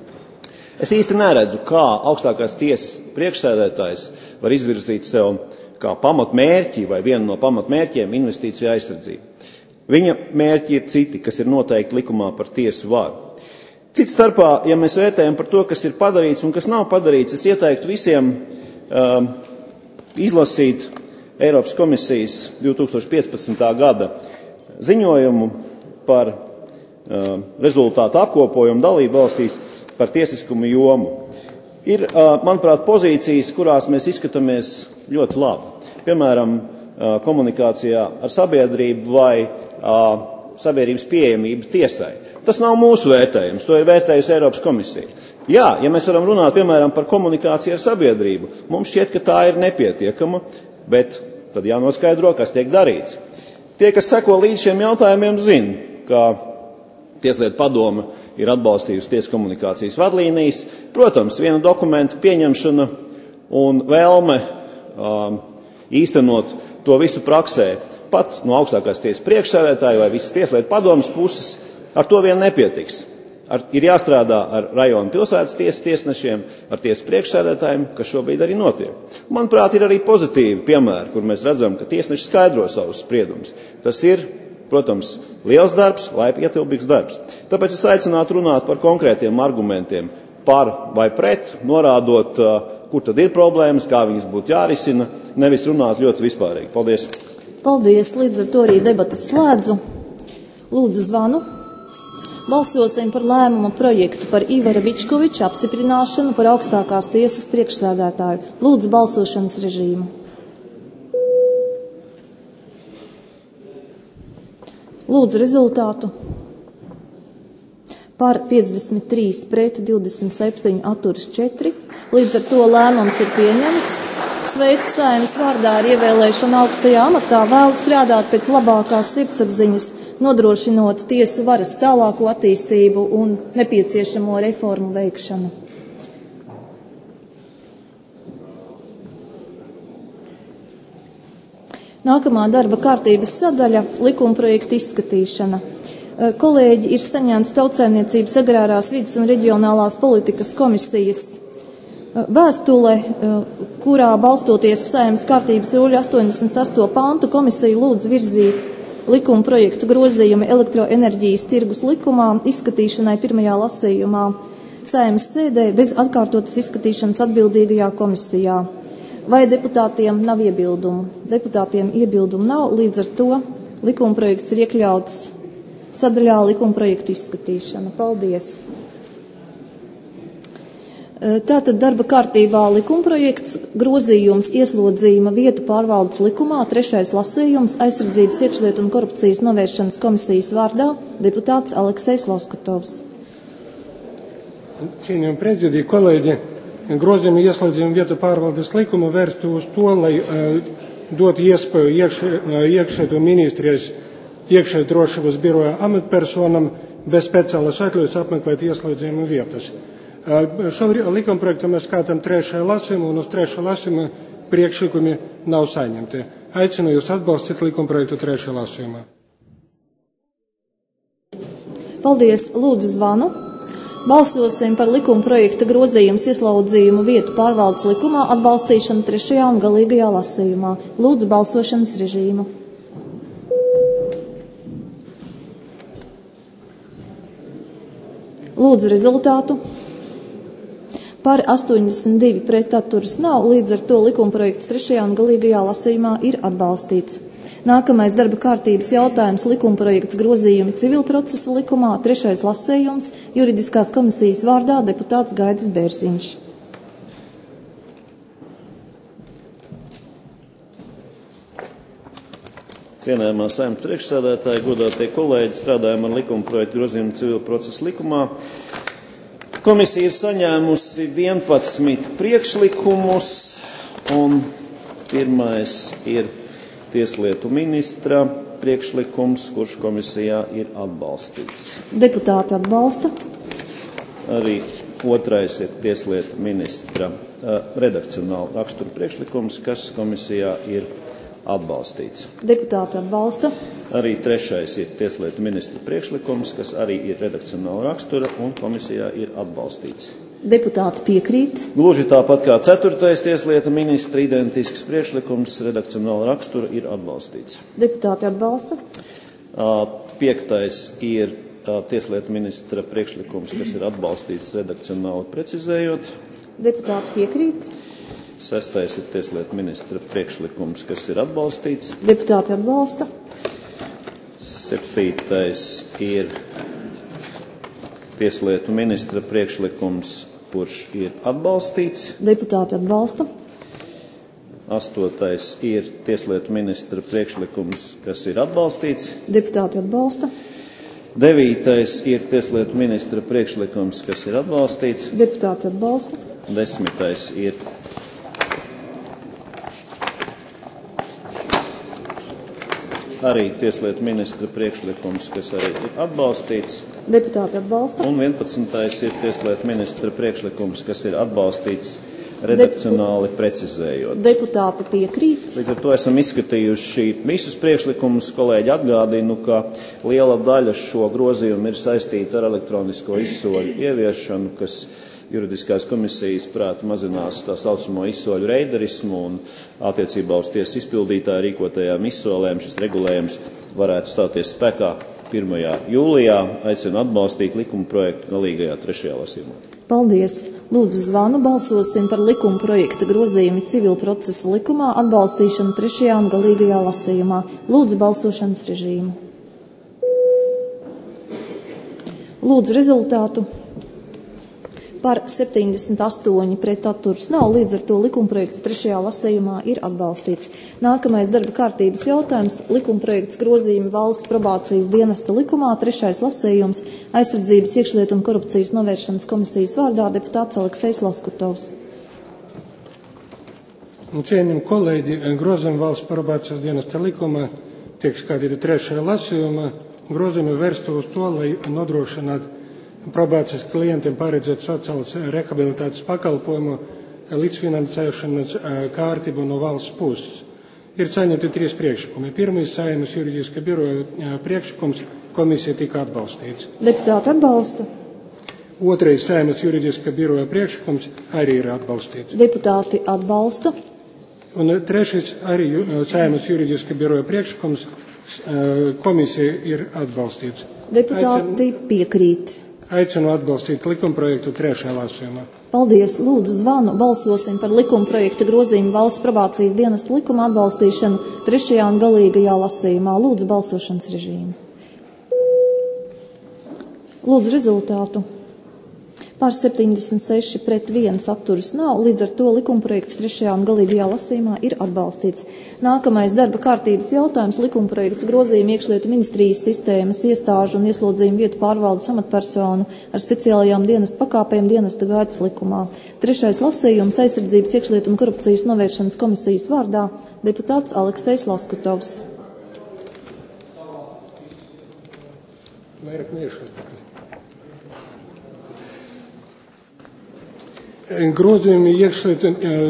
Es īsti neredzu, kā augstākās tiesas priekšsēdētājs var izvirzīt sev kā pamatmērķi vai vienu no pamatmērķiem investīciju aizsardzību. Viņa mērķi ir citi, kas ir noteikti likumā par tiesu varu. Cits starpā, ja mēs vērtējam par to, kas ir padarīts un kas nav padarīts, es ieteiktu visiem um, izlasīt Eiropas komisijas divi tūkstoši piecpadsmitā gada ziņojumu par um, rezultātu apkopojumu dalību valstīs par tiesiskumu jomu. Ir, uh, manuprāt, pozīcijas, kurās mēs izskatāmies ļoti labi. Piemēram, uh, komunikācijā ar sabiedrību vai uh, sabiedrības pieejamība tiesai. Tas nav mūsu vērtējums, to ir vērtējusi Eiropas komisija. Jā, ja mēs varam runāt, piemēram, par komunikāciju ar sabiedrību, mums šķiet, ka tā ir nepietiekama, bet tad jānoskaidro, kas tiek darīts. Tie, kas seko līdz šiem jautājumiem, zina, ka Tieslietu padome ir atbalstījusi tiesu komunikācijas vadlīnijas. Protams, viena dokumenta pieņemšana un vēlme um, īstenot to visu praksē, pat no augstākās tiesas priekšsēdētāja vai visas Tieslietu padomes puses, ar to vien nepietiks. Ar, ir jāstrādā ar rajonu pilsētas tiesas tiesnešiem, ar tiesu priekšsēdētājiem, kas šobrīd arī notiek. Manuprāt, ir arī pozitīvi piemēri, kur mēs redzam, ka tiesneši skaidro savus spriedumus. Tas ir, protams, liels darbs, laipietilpīgs darbs. Tāpēc es aicinātu runāt par konkrētiem argumentiem par vai pret, norādot, kur tad ir problēmas, kā viņas būtu jārisina, nevis runāt ļoti vispārīgi. Paldies! Paldies! Līdz ar to arī debatas slēdzu. Lūdzu zvanu. Balsosim par lēmumu projektu par Ivara Vičkoviča apstiprināšanu par augstākās tiesas priekšsēdētāju. Lūdzu balsošanas režīmu. Lūdzu rezultātu. Par piecdesmit trīs pret divdesmit septiņi atturas četri. Līdz ar to lēmums ir pieņemts. Sveicu Saeimas vārdā ar ievēlēšanu augstajā amatā, vēlu strādāt pēc labākās sirdsapziņas, nodrošinot tiesu varas tālāko attīstību un nepieciešamo reformu veikšanu. Nākamā darba kārtības sadaļa – likumprojekta izskatīšana. Kolēģi, ir saņemts Tautsaimniecības agrārās vides un reģionālās politikas komisijas vēstule, kurā balstoties uz Saeimas kārtības rūļa astoņdesmit sesto pantu komisija lūdz virzīt likuma projektu grozījumu elektroenerģijas tirgus likumā izskatīšanai pirmajā lasījumā Saeimas sēdē bez atkārtotas izskatīšanas atbildīgajā komisijā. Vai deputātiem nav iebildumu? Deputātiem iebildumu nav, līdz ar to likuma projekts ir iekļauts sadaļā likuma projektu izskatīšana. Paldies! Tātad darba kārtībā likumprojekts grozījums ieslodzījuma vietu pārvaldes likumā, trešais lasījums, aizsardzības iekšlietu un korupcijas novēršanas komisijas vārdā deputāts Aleksejs Loskatovs. Cienījami prezidija, kolēģi, grozījuma ieslodzījuma vietu pārvaldes likumu vērstu uz to, lai uh, dot iespēju iekšē, uh, iekšlietu ministrijas iekšējas drošības biroja amatpersonam bez speciālas atļaujas apmeklēt ieslodzījuma vietas. Šo likumprojektu mēs skatām trešajā lasījumā, un uz trešā lasījuma priekšlikumi nav saņemti. Aicinu jūs atbalstīt likumprojektu trešajā lasījumā. Paldies, lūdzu zvanu. Balsosim par likumprojekta grozījums ieslodzījumu vietu pārvaldes likumā atbalstīšanu trešajā un galīgajā lasījumā. Lūdzu balsošanas režīmu. Lūdzu rezultātu. Par astoņdesmit divi pret atturas nav, līdz ar to likumprojekts trešajā un galīgajā lasījumā ir atbalstīts. Nākamais darba kārtības jautājums – likumprojekts grozījumi civilprocesa likumā, trešais lasījums, juridiskās komisijas vārdā deputāts Gaidis Bērziņš. Cienējamā Saeimas priekšsēdētāja, godātie kolēģi, strādājam ar likumprojektu grozījumu civilprocesa likumā. Komisija ir saņēmusi vienpadsmit priekšlikumus, un pirmais ir tieslietu ministra priekšlikums, kurš komisijā ir atbalstīts. Deputāti atbalsta. Arī otrais ir tieslietu ministra uh, redakcionāla rakstura priekšlikums, kas komisijā ir atbalstīts. Deputāti atbalsta. Arī trešais ir tieslietu ministra priekšlikums, kas arī ir redakcionāla rakstura un komisijā ir atbalstīts. Deputāti piekrīt. Gluži tāpat kā ceturtais tieslietu ministra identisks priekšlikums, redakcionāla rakstura ir atbalstīts. Deputāti atbalsta. Piektais ir tieslietu ministra priekšlikums, kas ir atbalstīts redakcionāli precizējot. Deputāti piekrīt. Sestais ir tieslietu ministra priekšlikums, kas ir atbalstīts. Deputāti atbalsta. Septītais ir tieslietu ministra priekšlikums, kurš ir atbalstīts. Deputāti atbalsta. Astotais ir tieslietu ministra priekšlikums, kas ir atbalstīts. Deputāti atbalsta. Devītais ir tieslietu ministra priekšlikums, kas ir atbalstīts. Deputāti atbalsta. Desmitais ir arī tieslietu ministra priekšlikums, kas arī ir atbalstīts. Deputāti atbalsta. Un vienpadsmitais ir tieslietu ministra priekšlikums, kas ir atbalstīts redakcionāli precizējot. Deputāti piekrīt. Līdz ar to esam izskatījuši visus priekšlikumus. Kolēģi, atgādinu, ka liela daļa šo grozījumu ir saistīta ar elektronisko izsoļu ieviešanu, kas juridiskās komisijas prāt mazinās tā saucamo izsoļu reiderismu, un attiecībā uz tiesas izpildītāju rīkotajām izsolēm šis regulējums varētu stāties spēkā pirmajā jūlijā. Aicinu atbalstīt likuma projektu galīgajā trešajā lasījumā. Paldies! Lūdzu zvanu, balsosim par likuma projekta grozījumu civila procesa likumā atbalstīšanu trešajā un galīgajā lasījumā. Lūdzu balsošanas režīmu. Lūdzu rezultātu. Par septiņdesmit astoņi pret atturas nav, līdz ar to likumprojekts trešajā lasījumā ir atbalstīts. Nākamais darba kārtības jautājums - likumprojekts grozījumi valsts probācijas dienesta likumā, trešais lasījums - aizsardzības, iekšlietu un korupcijas novēršanas komisijas vārdā deputāts Aleksejs Laskutovs. Cienījami kolēģi, grozījumi valsts probācijas dienesta likumā tiek skatīti trešajā lasījumā. Grozījumi vērsti uz to, lai nodrošinātu probācijas klientiem paredzēt sociālas rehabilitācijas pakalpojumu līdzfinansēšanas kārtību no valsts puses. Ir saņemti trīs priekšlikumi. Pirmais Saeimas juridiskā biroja priekšlikums, komisija tika atbalstīts. Deputāti atbalsta. Otrais Saeimas juridiskā biroja priekšlikums arī ir atbalstīts. Deputāti atbalsta. Un trešais arī Saeimas juridiskā biroja priekšlikums, komisija ir atbalstīts. Deputāti piekrīt. Aicinu atbalstīt likumprojektu trešajā lasījumā. Paldies! Lūdzu zvanu, balsosim par likumprojekta grozījumu valsts probācijas dienesta likuma atbalstīšanu trešajā un galīgajā lasījumā. Lūdzu balsošanas režīmu. Lūdzu rezultātu. Par septiņdesmit seši pret viens atturas nav, līdz ar to likumprojekts trešajā un galīgajā lasījumā ir atbalstīts. Nākamais darba kārtības jautājums - likumprojekts grozījumi iekšlietu ministrijas sistēmas iestāžu un ieslodzījumu vietu pārvaldes amatpersonu ar speciālajām dienesta pakāpēm dienesta gaitas likumā. Trešais lasījums - aizsardzības, iekšlietu un korupcijas novēršanas komisijas vārdā deputāts Aleksejs Laskutovs. Grozījumi iekšlietu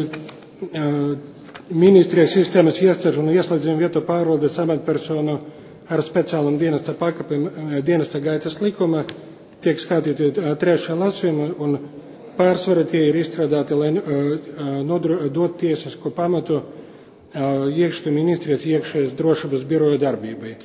ministrijas sistēmas iestāžu un ieslodzījumu vietu pārvaldes amatpersonu ar speciālām dienesta pakāpēm dienesta gaitas likuma tiek skatīti trešajā lasījumā un pārsvarā tie ir izstrādāti, lai dot tiesisku pamatu iekšlietu ministrijas iekšējas drošības biroja darbībai.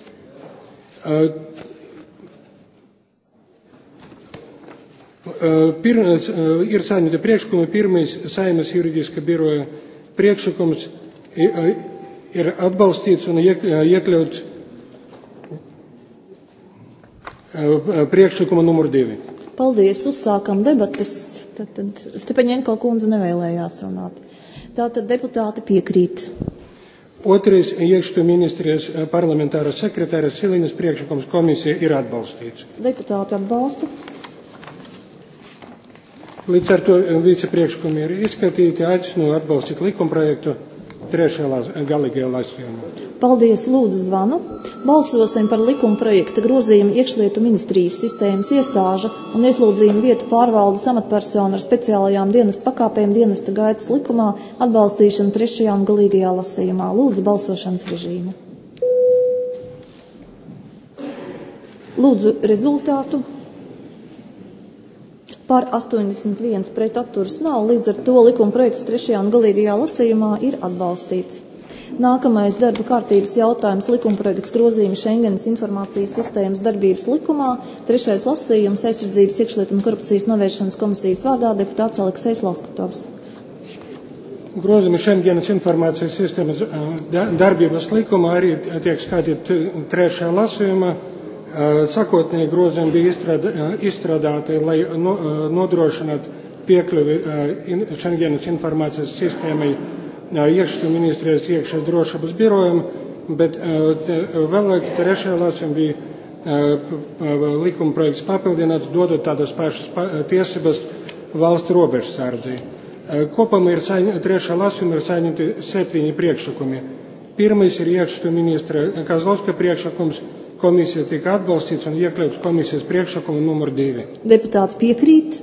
Pirmais, ir saņemti priekšlikumi. Pirmais Saeimas juridiskā biroja priekšlikums ir atbalstīts un iekļauts priekšlikuma numur divi. Paldies, uzsākam debates. Tad, tad Stepaņenko kundze nevēlējās runāt. Tātad deputāti piekrīt. Otrais iekšlietu ministrijas parlamentāras sekretāras Siliņas priekšlikums komisija ir atbalstīts. Deputāti atbalsta. Līdz ar to visi priekšlikumi ir izskatīti. Aicinu atbalstīt likumprojektu trešajā galīgajā lasījumā. Paldies, lūdzu zvanu. Balsosim par likumprojekta grozījumu iekšlietu ministrijas sistēmas iestāža un ieslodzījumu vietu pārvaldes amatpersonu ar speciālajām dienesta pakāpēm dienesta gaitas likumā atbalstīšanu trešajā un galīgajā lasījumā. Lūdzu balsošanas režīmu. Lūdzu rezultātu. Par astoņdesmit viens pret atturas nav, līdz ar to likumprojekts trešajā un galīgajā lasījumā ir atbalstīts. Nākamais darba kārtības jautājums - likumprojekts grozījumi Schengenas informācijas sistēmas darbības likumā, trešais lasījums - aizsardzības, iekšlietu un korupcijas novēršanas komisijas vārdā deputāts Aleksejs Laskutovs. Grozījumi Schengenas informācijas sistēmas darbības likumā arī tiek skatīti trešajā lasījumā. Sakotnēji grozījumi bija izstrādāti, lai nodrošinātu piekļuvi Schengenas informācijas sistēmai iekšlietu ministrijas iekšējās drošības birojam, bet vēlāk trešajā lasījumā bija likuma projekts papildināts, dodot tādas pašas tiesības valsts robežsardzei. Kopumā ir trešajā lasījumā ir saņemti septiņi priekšlikumi. Pirmais ir iekšlietu ministra Kazlovska priekšlikums. Komisija tika atbalstīts un iekļauts komisijas priekšlikuma numur divi. Deputāts piekrīt.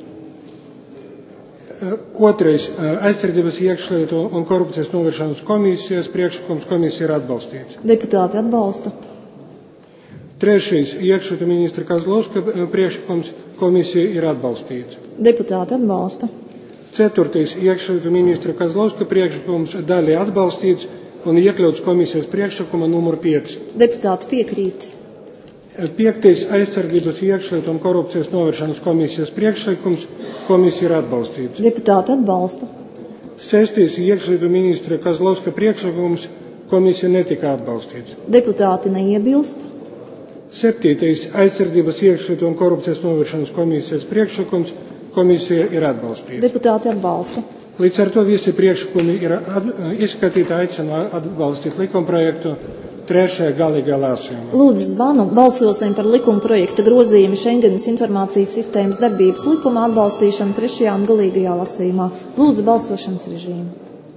Otrais aizsardzības, iekšlietu un korupcijas novēršanas komisijas priekšlikums komisija ir atbalstīts. Deputāti atbalsta. Trešais iekšlietu ministra Kazlovska priekšlikums komisija ir atbalstīts. Deputāti atbalsta. Ceturtais iekšlietu ministra Kazlovska priekšlikums daļai atbalstīts un iekļauts komisijas priekšlikuma numur pieci. Deputāti piekrīt. Piektais aizsardzības iekšlietu un korupcijas novēršanas komisijas priekšlikums komisija ir atbalstīts. Deputāti atbalsta. Sestais iekšlietu ministra Kazlovska priekšlikums komisija netika atbalstīts. Deputāti neiebilst. Septītais aizsardzības iekšlietu un korupcijas novēršanas komisijas priekšlikums komisija ir atbalstīts. Deputāti atbalsta. Līdz ar to visi priekšlikumi ir izskatīti, aicinu atbalstīt likumprojektu trešajā galīgā lasījumā. Lūdzu zvanu, balsosim par likuma projekta grozījumu Schengenas informācijas sistēmas darbības likuma atbalstīšanu trešajā un galīgajā lasījumā. Lūdzu balsošanas režīmu.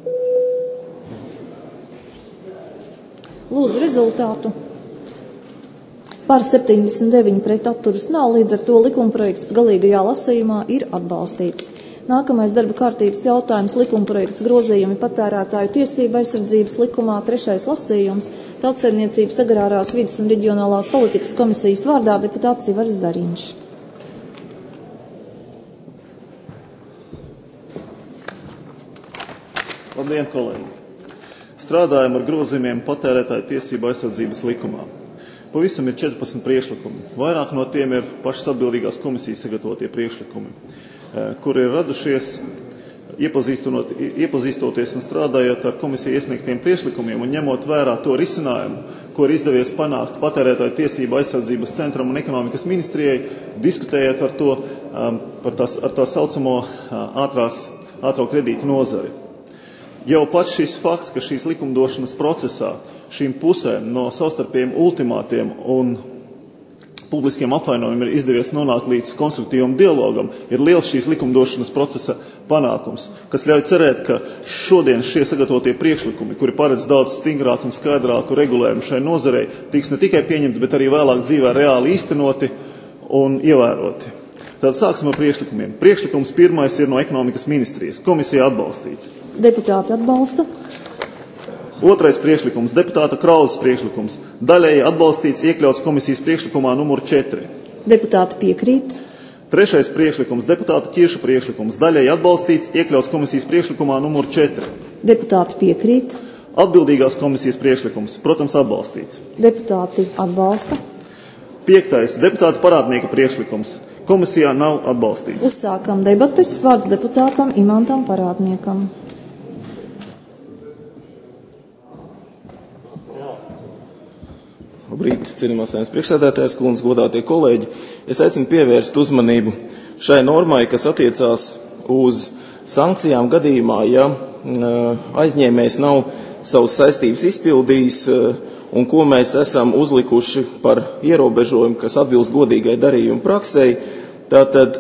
Lūdzu rezultātu. Par septiņdesmit deviņi pret atturas nav, līdz ar to likuma projekts galīgajā lasījumā ir atbalstīts. Nākamais darba kārtības jautājums - likumprojekts grozījumi patērētāju tiesību aizsardzības likumā, trešais lasījums, Tautsaimniecības agrārās vides un reģionālās politikas komisijas vārdā deputāts Ivars Zariņš. Labdien, kolēģi! Strādājam ar grozījumiem patērētāju tiesību aizsardzības likumā. Pavisam ir četrpadsmit priekšlikumi. Vairāk no tiem ir pašas atbildīgās komisijas sagatavotie priekšlikumi, kuri ir radušies iepazīstoties un strādājot ar komisiju iesniegtiem priekšlikumiem un ņemot vērā to risinājumu, ko ir izdevies panākt patērētāju tiesību aizsardzības centram un ekonomikas ministrijai, diskutējot ar to, par tās, ar tā saucamo ātrās, ātro kredītu nozari. Jau pats šis fakts, ka šīs likumdošanas procesā šīm pusēm no savstarpējiem ultimātiem un publiskiem apvainojumiem ir izdevies nonākt līdz konstruktīvam dialogam, ir liels šīs likumdošanas procesa panākums, kas ļauj cerēt, ka šodien šie sagatavotie priekšlikumi, kuri paredz daudz stingrāku un skaidrāku regulējumu šai nozarei, tiks ne tikai pieņemti, bet arī vēlāk dzīvē reāli īstenoti un ievēroti. Tad sāksim ar priekšlikumiem. Priekšlikums pirmais ir no ekonomikas ministrijas. Komisija atbalstīts. Deputāti atbalsta. Otrais priekšlikums, deputāta Krauzes priekšlikums, daļēji atbalstīts, iekļauts komisijas priekšlikumā numur četri. Deputāti piekrīt. Trešais priekšlikums, deputāta Ķirša priekšlikums, daļēji atbalstīts, iekļauts komisijas priekšlikumā numur četri. Deputāti piekrīt. Atbildīgās komisijas priekšlikums, protams, atbalstīts. Deputāti atbalsta. Piektais, deputāta parādnieka priekšlikums, komisijā nav atbalstīts. Uzsākam debates, vārds deputātam Imantam Parādniekam. Labrīt, cienījamās Saeimas priekšsēdētājas kundze, godātie kolēģi. Es aicinu pievērst uzmanību šai normai, kas attiecās uz sankcijām gadījumā, ja aizņēmējs nav savas saistības izpildījis un ko mēs esam uzlikuši par ierobežojumu, kas atbilst godīgai darījuma praksei. Tātad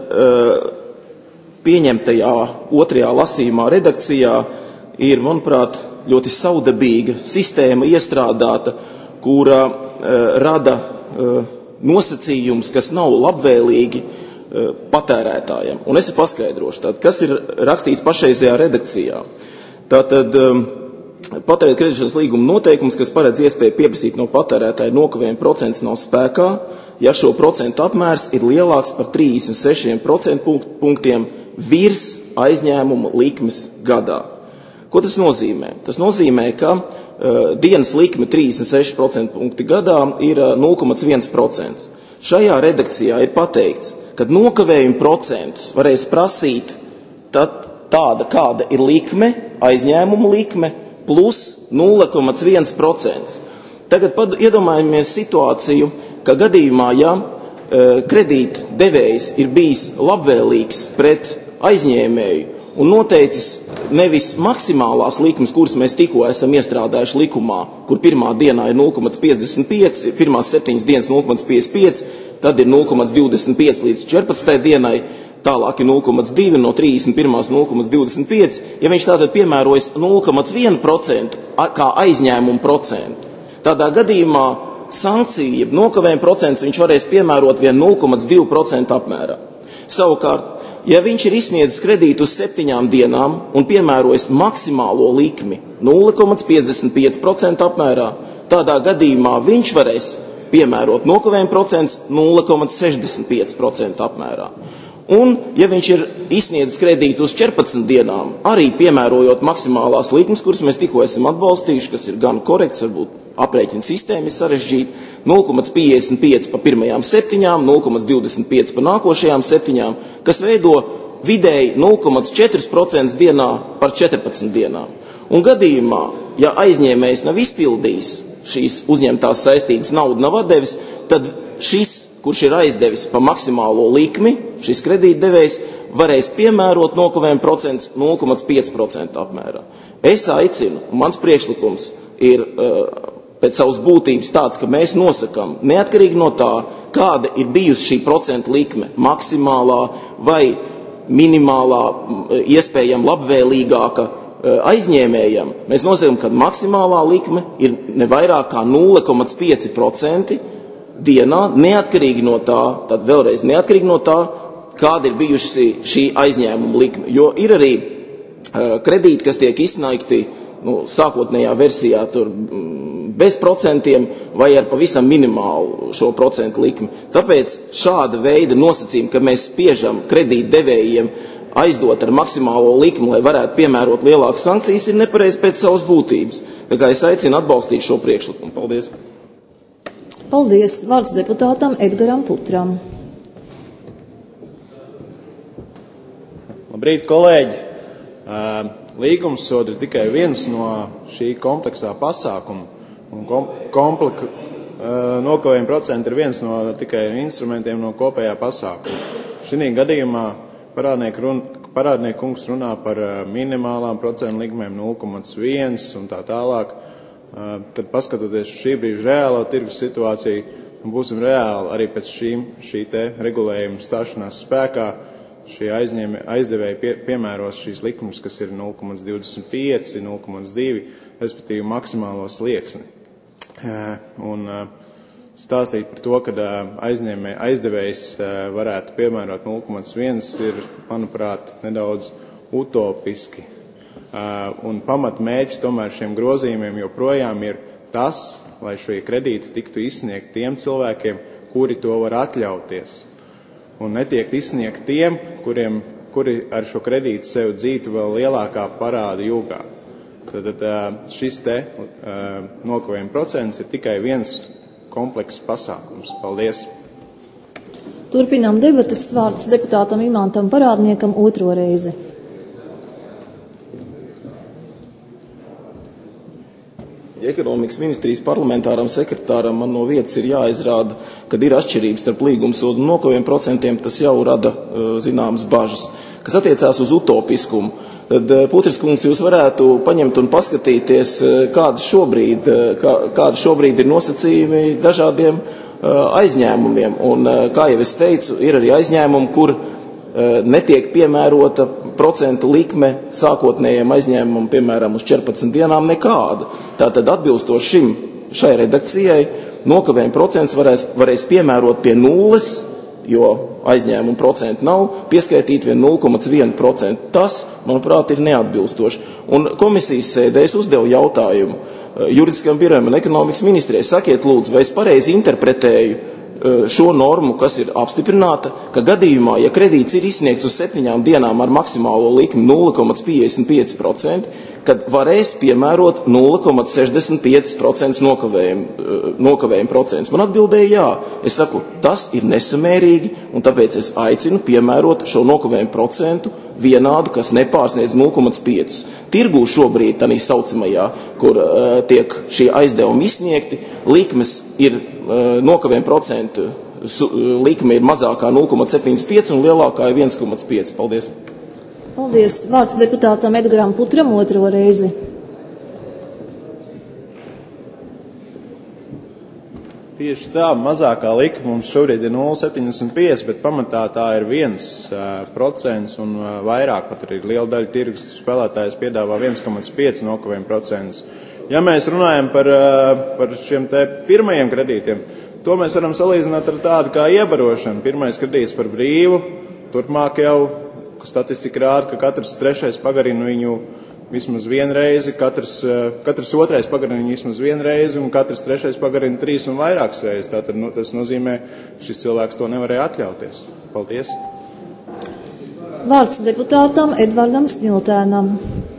pieņemtajā otrajā lasījumā redakcijā ir, manuprāt, ļoti saudabīga sistēma iestrādāta, kura rada nosacījums, kas nav labvēlīgi patērētājiem. Un es paskaidrošu, tātad, kas ir rakstīts pašreizajā redakcijā. Tātad patērēt kreditēšanas līguma noteikums, kas paredz iespēju pieprasīt no patērētāja nokavējumu procents nav spēkā, ja šo procentu apmērs ir lielāks par trīsdesmit sešiem procentu punktiem virs aizņēmuma likmes gadā. Ko tas nozīmē? Tas nozīmē, ka uh, dienas likme trīsdesmit seši procentu punkti gadā ir uh, nulle komats viens procents. Šajā redakcijā ir pateikts, ka nokavējumu procentus varēs prasīt tad, tāda, kāda ir likme, aizņēmuma likme, plus nulle komats viens procents. Tagad pad, iedomājamies situāciju, ka gadījumā, ja uh, kredīt devējs ir bijis labvēlīgs pret aizņēmēju un noteicis nevis maksimālās likmes, kuras mēs tikko esam iestrādājuši likumā, kur pirmā dienā ir nulle komats piecdesmit pieci, pirmās septiņas dienas nulle komats piecdesmit pieci, tad ir nulle komats divdesmit pieci līdz četrpadsmitajai dienai, tālāk ir nulle komats divi, no trīsdesmit pirmās nulle komats divdesmit pieci. Ja viņš tātad piemērojas nulle komats viens procents kā aizņēmumu procentu, tādā gadījumā sankcija, nokavējuma procents viņš varēs piemērot vien nulle komats divi procenti apmērā. Savukārt, ja viņš ir izsniedzis kredītu uz septiņām dienām un piemērojas maksimālo likmi nulle komats piecdesmit pieci procenti apmērā, tādā gadījumā viņš varēs piemērot nokavējuma procents nulle komats sešdesmit pieci procenti apmērā. Un, ja viņš ir izsniedzis kredītu uz četrpadsmit dienām, arī piemērojot maksimālās likmes, kuras mēs tikko esam atbalstījuši, kas ir gan korekts, varbūt aprēķina sistēma ir sarežģīta, nulle komats piecdesmit pieci pa pirmajām septiņām, nulle komats divdesmit pieci pa nākošajām septiņām, kas veido vidēji nulle komats četri procenti dienā par četrpadsmit dienām. Un gadījumā, ja aizņēmējs nav izpildījis šīs uzņemtās saistības, naudu nav atdevis, tad šis, kurš ir aizdevis pa maksimālo likmi, šis kredītdevējs varēs piemērot nokavējuma procents nulle komats pieci procenti apmērā. Es aicinu, un mans priekšlikums ir uh, pēc savas būtības tāds, ka mēs nosakam, neatkarīgi no tā, kāda ir bijusi šī procentu likme, maksimālā vai minimālā, iespējami labvēlīgāka aizņēmējam, mēs nosakam, ka maksimālā likme ir ne vairāk kā nulle komats pieci procenti dienā, neatkarīgi no tā, tad vēlreiz neatkarīgi no tā, kāda ir bijuši šī aizņēmuma likme. Jo ir arī uh, kredīti, kas tiek izsniegti nu, sākotnējā versijā tur bez procentiem vai ar pavisam minimālu šo procentu likmi. Tāpēc šāda veida nosacījumi, ka mēs spiežam kredītdevējiem aizdot ar maksimālo likmi, lai varētu piemērot lielākas sankcijas, ir nepareizi pēc savas būtības. Tā kā es aicinu atbalstīt šo priekšlikumu. Paldies! Paldies! Vārds deputātam Edgaram Putram. Labrīt, kolēģi! Līgumsodi ir tikai viens no šī kompleksā pasākuma. Un komplek, nokavējuma procenti ir viens no tikai instrumentiem no kopējā pasākuma. Šī gadījumā parādnieku run, parādnieku kungs runā par minimālām procentu likmēm nulle komats viens un tā tālāk. Tad paskatoties šī brīža reālo tirgus situāciju, būsim reāli arī pēc šīm, šī te regulējuma stāšanās spēkā, šie aizņēmē, aizdevēji pie, piemēros šīs likumus, kas ir nulle komats divdesmit pieci, nulle komats divi, respektīvi maksimālo slieksni. Un stāstīt par to, ka aizņēmē, aizdevējs varētu piemērot nulle komats viens ir, manuprāt, nedaudz utopiski. Un pamatmērķis tomēr šiem grozījumiem joprojām ir tas, lai šie kredīti tiktu izsniegt tiem cilvēkiem, kuri to var atļauties. Un netiek izsniegt tiem, kuriem, kuri ar šo kredītu sev dzītu vēl lielākā parāda jūgā. Tad šis te nokavējuma procents ir tikai viens komplekss pasākums. Paldies! Turpinām debatas. Vārds deputātam Imantam Parādniekam otro reizi. Ekonomikas ministrijas parlamentāram sekretāram man no vietas ir jāizrāda, kad ir atšķirības starp līgumsodu un nokavējuma procentiem, tas jau rada zināmas bažas. Kas attiecās uz utopiskumu, tad Putris kungs jūs varētu paņemt un paskatīties, kāda šobrīd, kā, kāda šobrīd ir nosacījumi dažādiem aizņēmumiem. Un, kā jau es teicu, ir arī aizņēmumi, kur netiek piemērota procentu likme sākotnējiem aizņēmumam, piemēram, uz četrpadsmit dienām nekāda. Tātad atbilstoši šim, šai redakcijai, nokavējuma procents varēs, varēs piemērot pie nulles, jo aizņēmuma procenti nav, pieskaitīt vien nulle komats viens procents. Tas, manuprāt, ir neatbilstoši. Un komisijas sēdē es uzdevu jautājumu juridiskajam birojam un ekonomikas ministrijai. Sakiet, lūdzu, vai es pareizi interpretēju šo normu, kas ir apstiprināta, ka gadījumā, ja kredīts ir izsniegts uz septiņām dienām ar maksimālo likmi nulle komats piecdesmit pieci procenti, kad varēs piemērot nulle komats sešdesmit pieci procenti nokavējuma, nokavējuma procents. Man atbildēja jā. Es saku, tas ir nesamērīgi, un tāpēc es aicinu piemērot šo nokavējuma procentu vienādu, kas nepārsniedz nulle komats pieci. Tirgū šobrīd, tādā saucamajā, kur uh, tiek šie aizdevumi izsniegti, likmes ir uh, nokavējuma procentu su, uh, likme ir mazākā nulle komats septiņdesmit pieci un lielākā ir viens komats pieci. Paldies! Paldies! Vārds deputātam Edgaram Putram otro reizi. Tieši tā, mazākā likme mums šobrīd ir nulle komats septiņdesmit pieci, bet pamatā tā ir viens procents un vairāk, pat arī liela daļa tirgus spēlētājs piedāvā viens komats pieci nokavējuma procents. Ja mēs runājam par, par šiem te pirmajiem kredītiem, to mēs varam salīdzināt ar tādu kā iebarošanu. Pirmais kredīts par brīvu, turpmāk jau statistika rāda, ka katrs trešais pagarina viņu vismaz vienreizi, katrs, katrs otrais pagarina viņu vismaz vienreizi un katrs trešais pagarina trīs un vairākas reizes. Tātad nu, tas nozīmē, ka šis cilvēks to nevarēja atļauties. Paldies! Vārds deputātam Edvardam Smiltēnam.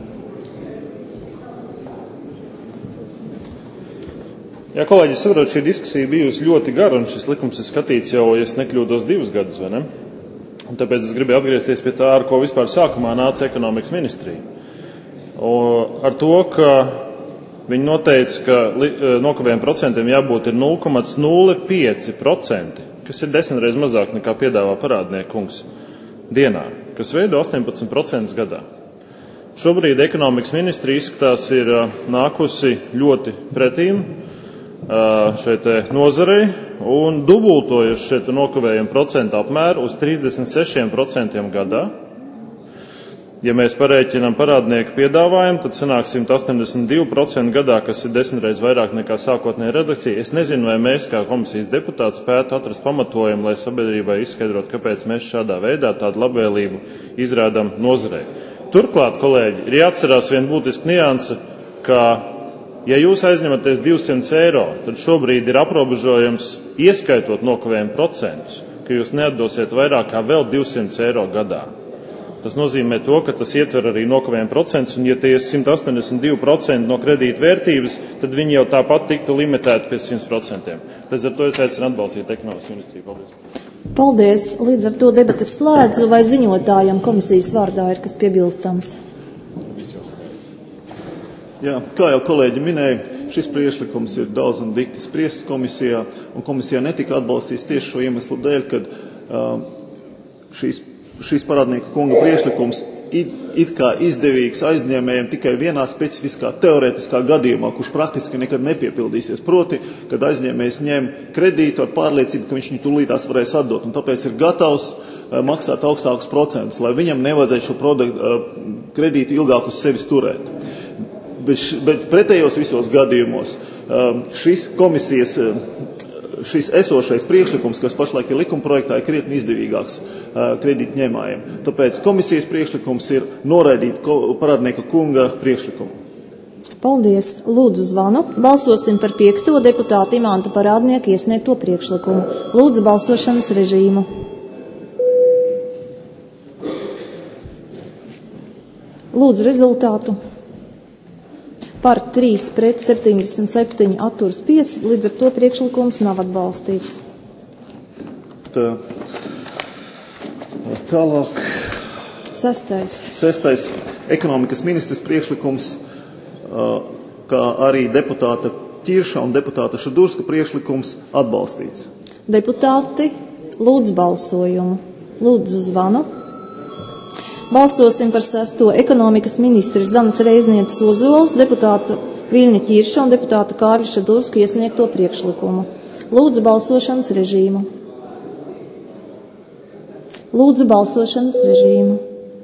Jā, kolēģi, saprot, šī diskusija bijusi ļoti gara, un šis likums ir skatīts jau, ja es nekļūdos, divus gadus, vai ne? Un tāpēc es gribēju atgriezties pie tā, ar ko vispār sākumā nāca ekonomikas ministrija. Un ar to, ka viņi noteica, ka nokavējuma procentiem jābūt ir nulle komats nulle pieci procenti, kas ir desmitreiz mazāk nekā piedāvā parādnieku kungs dienā, kas veido astoņpadsmit procentus gadā. Šobrīd ekonomikas ministrija izskatās ir nākusi ļoti pretīm šeit nozarei un dubultojuši šeit nokavējuma procentu apmēru uz trīsdesmit sešiem procentiem gadā. Ja mēs parēķinām parādnieku piedāvājumu, tad sanāk simt astoņdesmit divi procenti gadā, kas ir desmitreiz vairāk nekā sākotnēja redakcija. Es nezinu, vai mēs kā komisijas deputāti spētu atrast pamatojumu, lai sabiedrībai izskaidrot, kāpēc mēs šādā veidā tādu labvēlību izrādām nozarei. Turklāt, kolēģi, ir jāatcerās viena būtiska nianse, ka ja jūs aizņematies divsimt eiro, tad šobrīd ir aprobežojums, ieskaitot nokavējuma procentus, ka jūs neatdosiet vairāk kā vēl divsimt eiro gadā. Tas nozīmē to, ka tas ietver arī nokavējuma procentus, un ja tie ir simt astoņdesmit divi procenti no kredīta vērtības, tad viņi jau tāpat tiktu limitēti pie simt procentiem. Līdz ar to es aicinu atbalstīt ekonomikas ministriju. Paldies. Paldies. Līdz ar to debatas slēdzu, vai ziņotājam komisijas vārdā ir kas piebilstams? Jā, kā jau kolēģi minēja, šis priekšlikums ir daudz un dikti spriests komisijā, un komisijā netika atbalstīts tieši šo iemeslu dēļ, kad uh, šīs, šīs parādnieka kunga priekšlikums it, it kā izdevīgs aizņēmējiem tikai vienā specifiskā teorētiskā gadījumā, kurš praktiski nekad nepiepildīsies. Proti, kad aizņēmējs ņem kredītu ar pārliecību, ka viņš viņu tūlītās varēs atdot, un tāpēc ir gatavs uh, maksāt augstākus procentus, lai viņam nevajadzētu šo produktu, uh, kredītu ilgāk uz sevis turēt. Bet, bet pretējos visos gadījumos šis komisijas, šis esošais priekšlikums, kas pašlaik ir likumprojektā, ir krietni izdevīgāks kredītņēmājiem. Tāpēc komisijas priekšlikums ir noraidīt parādnieka kunga priekšlikumu. Paldies. Lūdzu zvanu. Balsosim par piekto deputātu Imanta Parādnieka iesniegto priekšlikumu. Lūdzu balsošanas režīmu. Lūdzu rezultātu. Par trīs pret septiņdesmit septiņi atturas pieci, līdz ar to priekšlikums nav atbalstīts. Tā, tālāk. Sestais. Sestais. Ekonomikas ministrs priekšlikums, kā arī deputāta Ķirša un deputāta Šadurska priekšlikums atbalstīts. Deputāti, lūdzu balsojumu. Lūdzu zvanu. Balsosim par sesto ekonomikas ministrs Danas Reiznieces Ozols, deputāta Viļņa Ķirša un deputāta Kārļa Šadurska iesniegto priekšlikumu. Lūdzu balsošanas režīmu. Lūdzu balsošanas režīmu.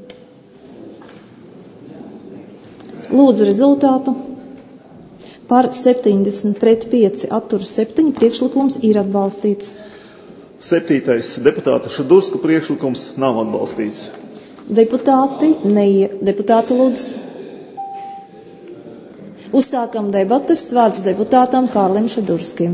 Lūdzu rezultātu. Par septiņdesmit pret pieci atturas septiņi priekšlikums ir atbalstīts. Septītais deputāta Šadurska priekšlikums nav atbalstīts. Deputāti, neie, deputāti lūdzu. Uzsākam debatas, vārds deputātam Kārlim Šadurskim.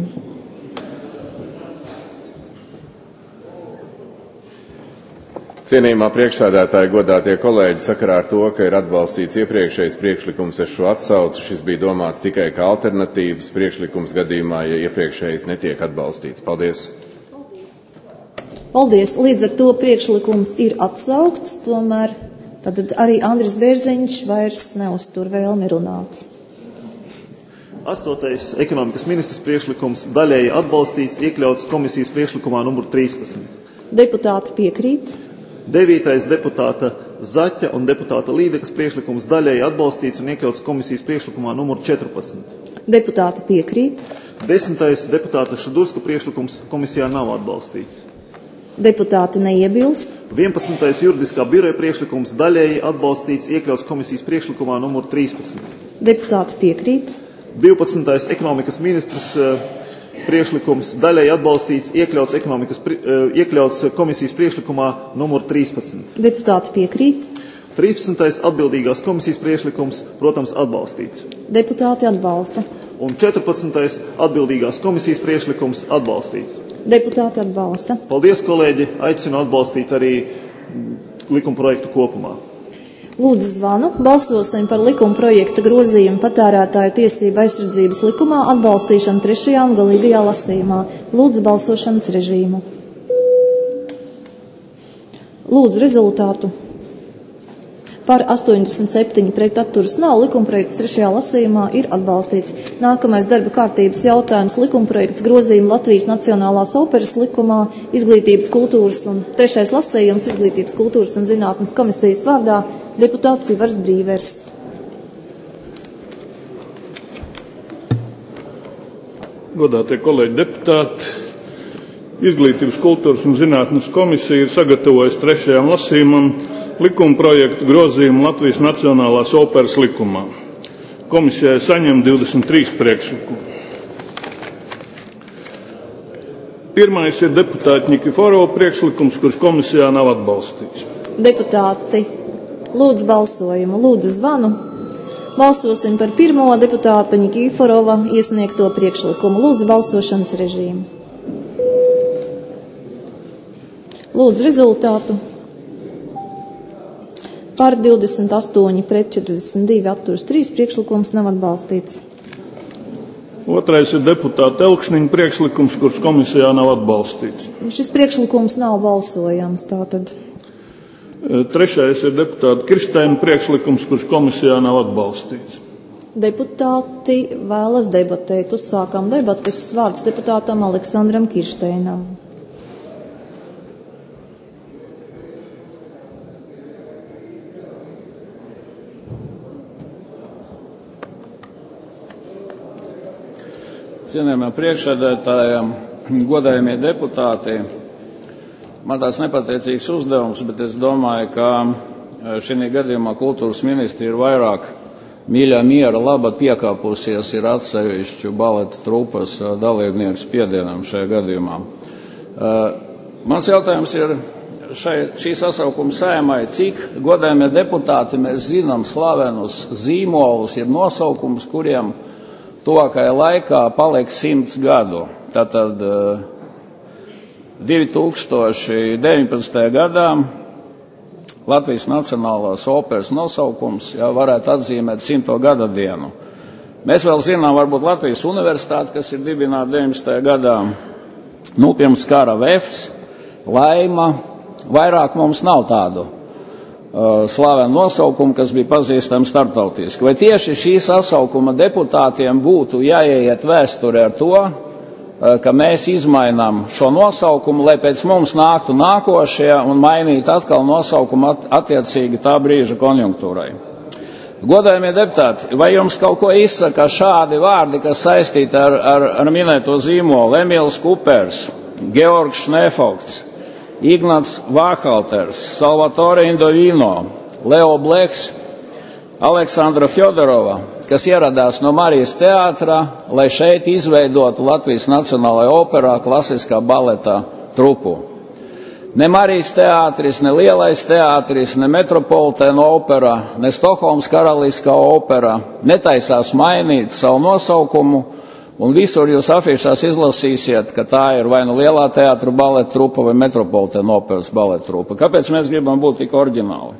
Cienījumā priekšsēdētāji, godātie kolēģi, sakarā ar to, ka ir atbalstīts iepriekšējais priekšlikums, es šo atsaucu, šis bija domāts tikai kā alternatīvas priekšlikums gadījumā, ja iepriekšējais netiek atbalstīts. Paldies! Paldies! Līdz ar to priekšlikums ir atsaukts, tomēr tad arī Andris Bērziņš vairs neuztur vēlmi runāt. Astotais ekonomikas ministrs priekšlikums daļēji atbalstīts, iekļauts komisijas priekšlikumā numur trīspadsmit. Deputāti piekrīt. Devītais deputāta Zaķa un deputāta Līdekas priekšlikums daļēji atbalstīts un iekļauts komisijas priekšlikumā numur četrpadsmit. Deputāti piekrīt. Desmitais deputāta Šadurska priekšlikums komisijā nav atbalstīts. Deputāti neiebilst. vienpadsmitais juridiskā biroja priekšlikums daļēji atbalstīts, iekļauts komisijas priekšlikumā numur trīspadsmit. Deputāti piekrīt. divpadsmitais ekonomikas ministrs priekšlikums daļēji atbalstīts, iekļauts, ekonomikas, iekļauts komisijas priekšlikumā numur trīspadsmit. Deputāti piekrīt. trīspadsmitais atbildīgās komisijas priekšlikums, protams, atbalstīts. Deputāti atbalsta. Un četrpadsmitais atbildīgās komisijas priekšlikums atbalstīts. Deputāti atbalsta. Paldies, kolēģi! Aicinu atbalstīt arī likuma projektu kopumā. Lūdzu zvanu, balsosim par likuma projekta grozījumu patērētāju tiesību aizsardzības likumā atbalstīšanu trešajā un galīgajā lasījumā. Lūdzu balsošanas režīmu. Lūdzu rezultātu. Par astoņdesmit septiņi pret atturas nav, likumprojekts trešajā lasījumā ir atbalstīts. Nākamais darba kārtības jautājums - likumprojekts grozījuma Latvijas Nacionālās operas likumā, izglītības kultūras un trešais lasījums izglītības kultūras un zinātnes komisijas vārdā deputāts Ivars Brīvers. Godātie kolēģi deputāti, izglītības kultūras un zinātnes komisija ir sagatavojusi trešajam lasījumam likuma projektu grozījumu Latvijas Nacionālās operas likumā. Komisijai saņem divdesmit trīs priekšlikumi. Pirmais ir deputāta Ņikiforova priekšlikums, kurš komisijā nav atbalstīts. Deputāti, lūdzu balsojumu, lūdzu zvanu. Balsosim par pirmo deputāta Ņikiforova iesniegto priekšlikumu. Lūdzu balsošanas režīmu. Lūdzu rezultātu. Par divdesmit astoņi pret četrdesmit divi atturas trīs priekšlikums nav atbalstīts. Otrais ir deputāta Elksniņa priekšlikums, kurš komisijā nav atbalstīts. Šis priekšlikums nav balsojams tātad. Trešais ir deputāta Kirsteina priekšlikums, kurš komisijā nav atbalstīts. Deputāti vēlas debatēt. Uzsākam debates. Vārds deputātam Aleksandram Kirsteinam. Cienījamie priekšsēdētājiem, godājamie deputāti, man tāds nepateicīgs uzdevums, bet es domāju, ka šī gadījumā kultūras ministri ir vairāk mīļā miera laba piekāpusies ir atsevišķu baleta trupas dalībnieku spiedienam šajā gadījumā. Mans jautājums ir šai, šī sasaukuma saimai, cik godājamie deputāti mēs zinām slavenus zīmolus, ir nosaukums, kuriem tuvākajā laikā paliks simts gadu. Tātad divi tūkstoši deviņpadsmitajā gadā Latvijas Nacionālās operas nosaukums jā, varētu atzīmēt simto gada dienu. Mēs vēl zinām, varbūt Latvijas universitāti, kas ir dibināta deviņpadsmitajā gadā, nu, pirms kara Vefs, Laima, vairāk mums nav tādu slavenu nosaukumu, kas bija pazīstami starptautiski. Vai tieši šī sasaukuma deputātiem būtu jāieiet vēsturē ar to, ka mēs izmainām šo nosaukumu, lai pēc mums nāktu nākošie un mainītu atkal nosaukumu attiecīgi tā brīža konjunktūrai? Godājamie deputāti, vai jums kaut ko izsaka šādi vārdi, kas saistīti ar, ar, ar minēto zīmolu? Emīls Kupers, Georgs Šnefokts, Ignats Vāhalters, Salvatore Indovino, Leo Bleks, Aleksandra Fjodorova, kas ieradās no Marijas teātra, lai šeit izveidotu Latvijas Nacionālajā operā klasiskā baleta trupu. Ne Marijas teātris, ne Lielais teātris, ne Metropolitēna opera, ne Stokholmas karaliskā opera netaisās mainīt savu nosaukumu, un visur jūs afišās izlasīsiet, ka tā ir vai nu Lielā teātra baleta trupa vai Metropolitēna operas baleta trupa. Kāpēc mēs gribam būt tik oriģināli?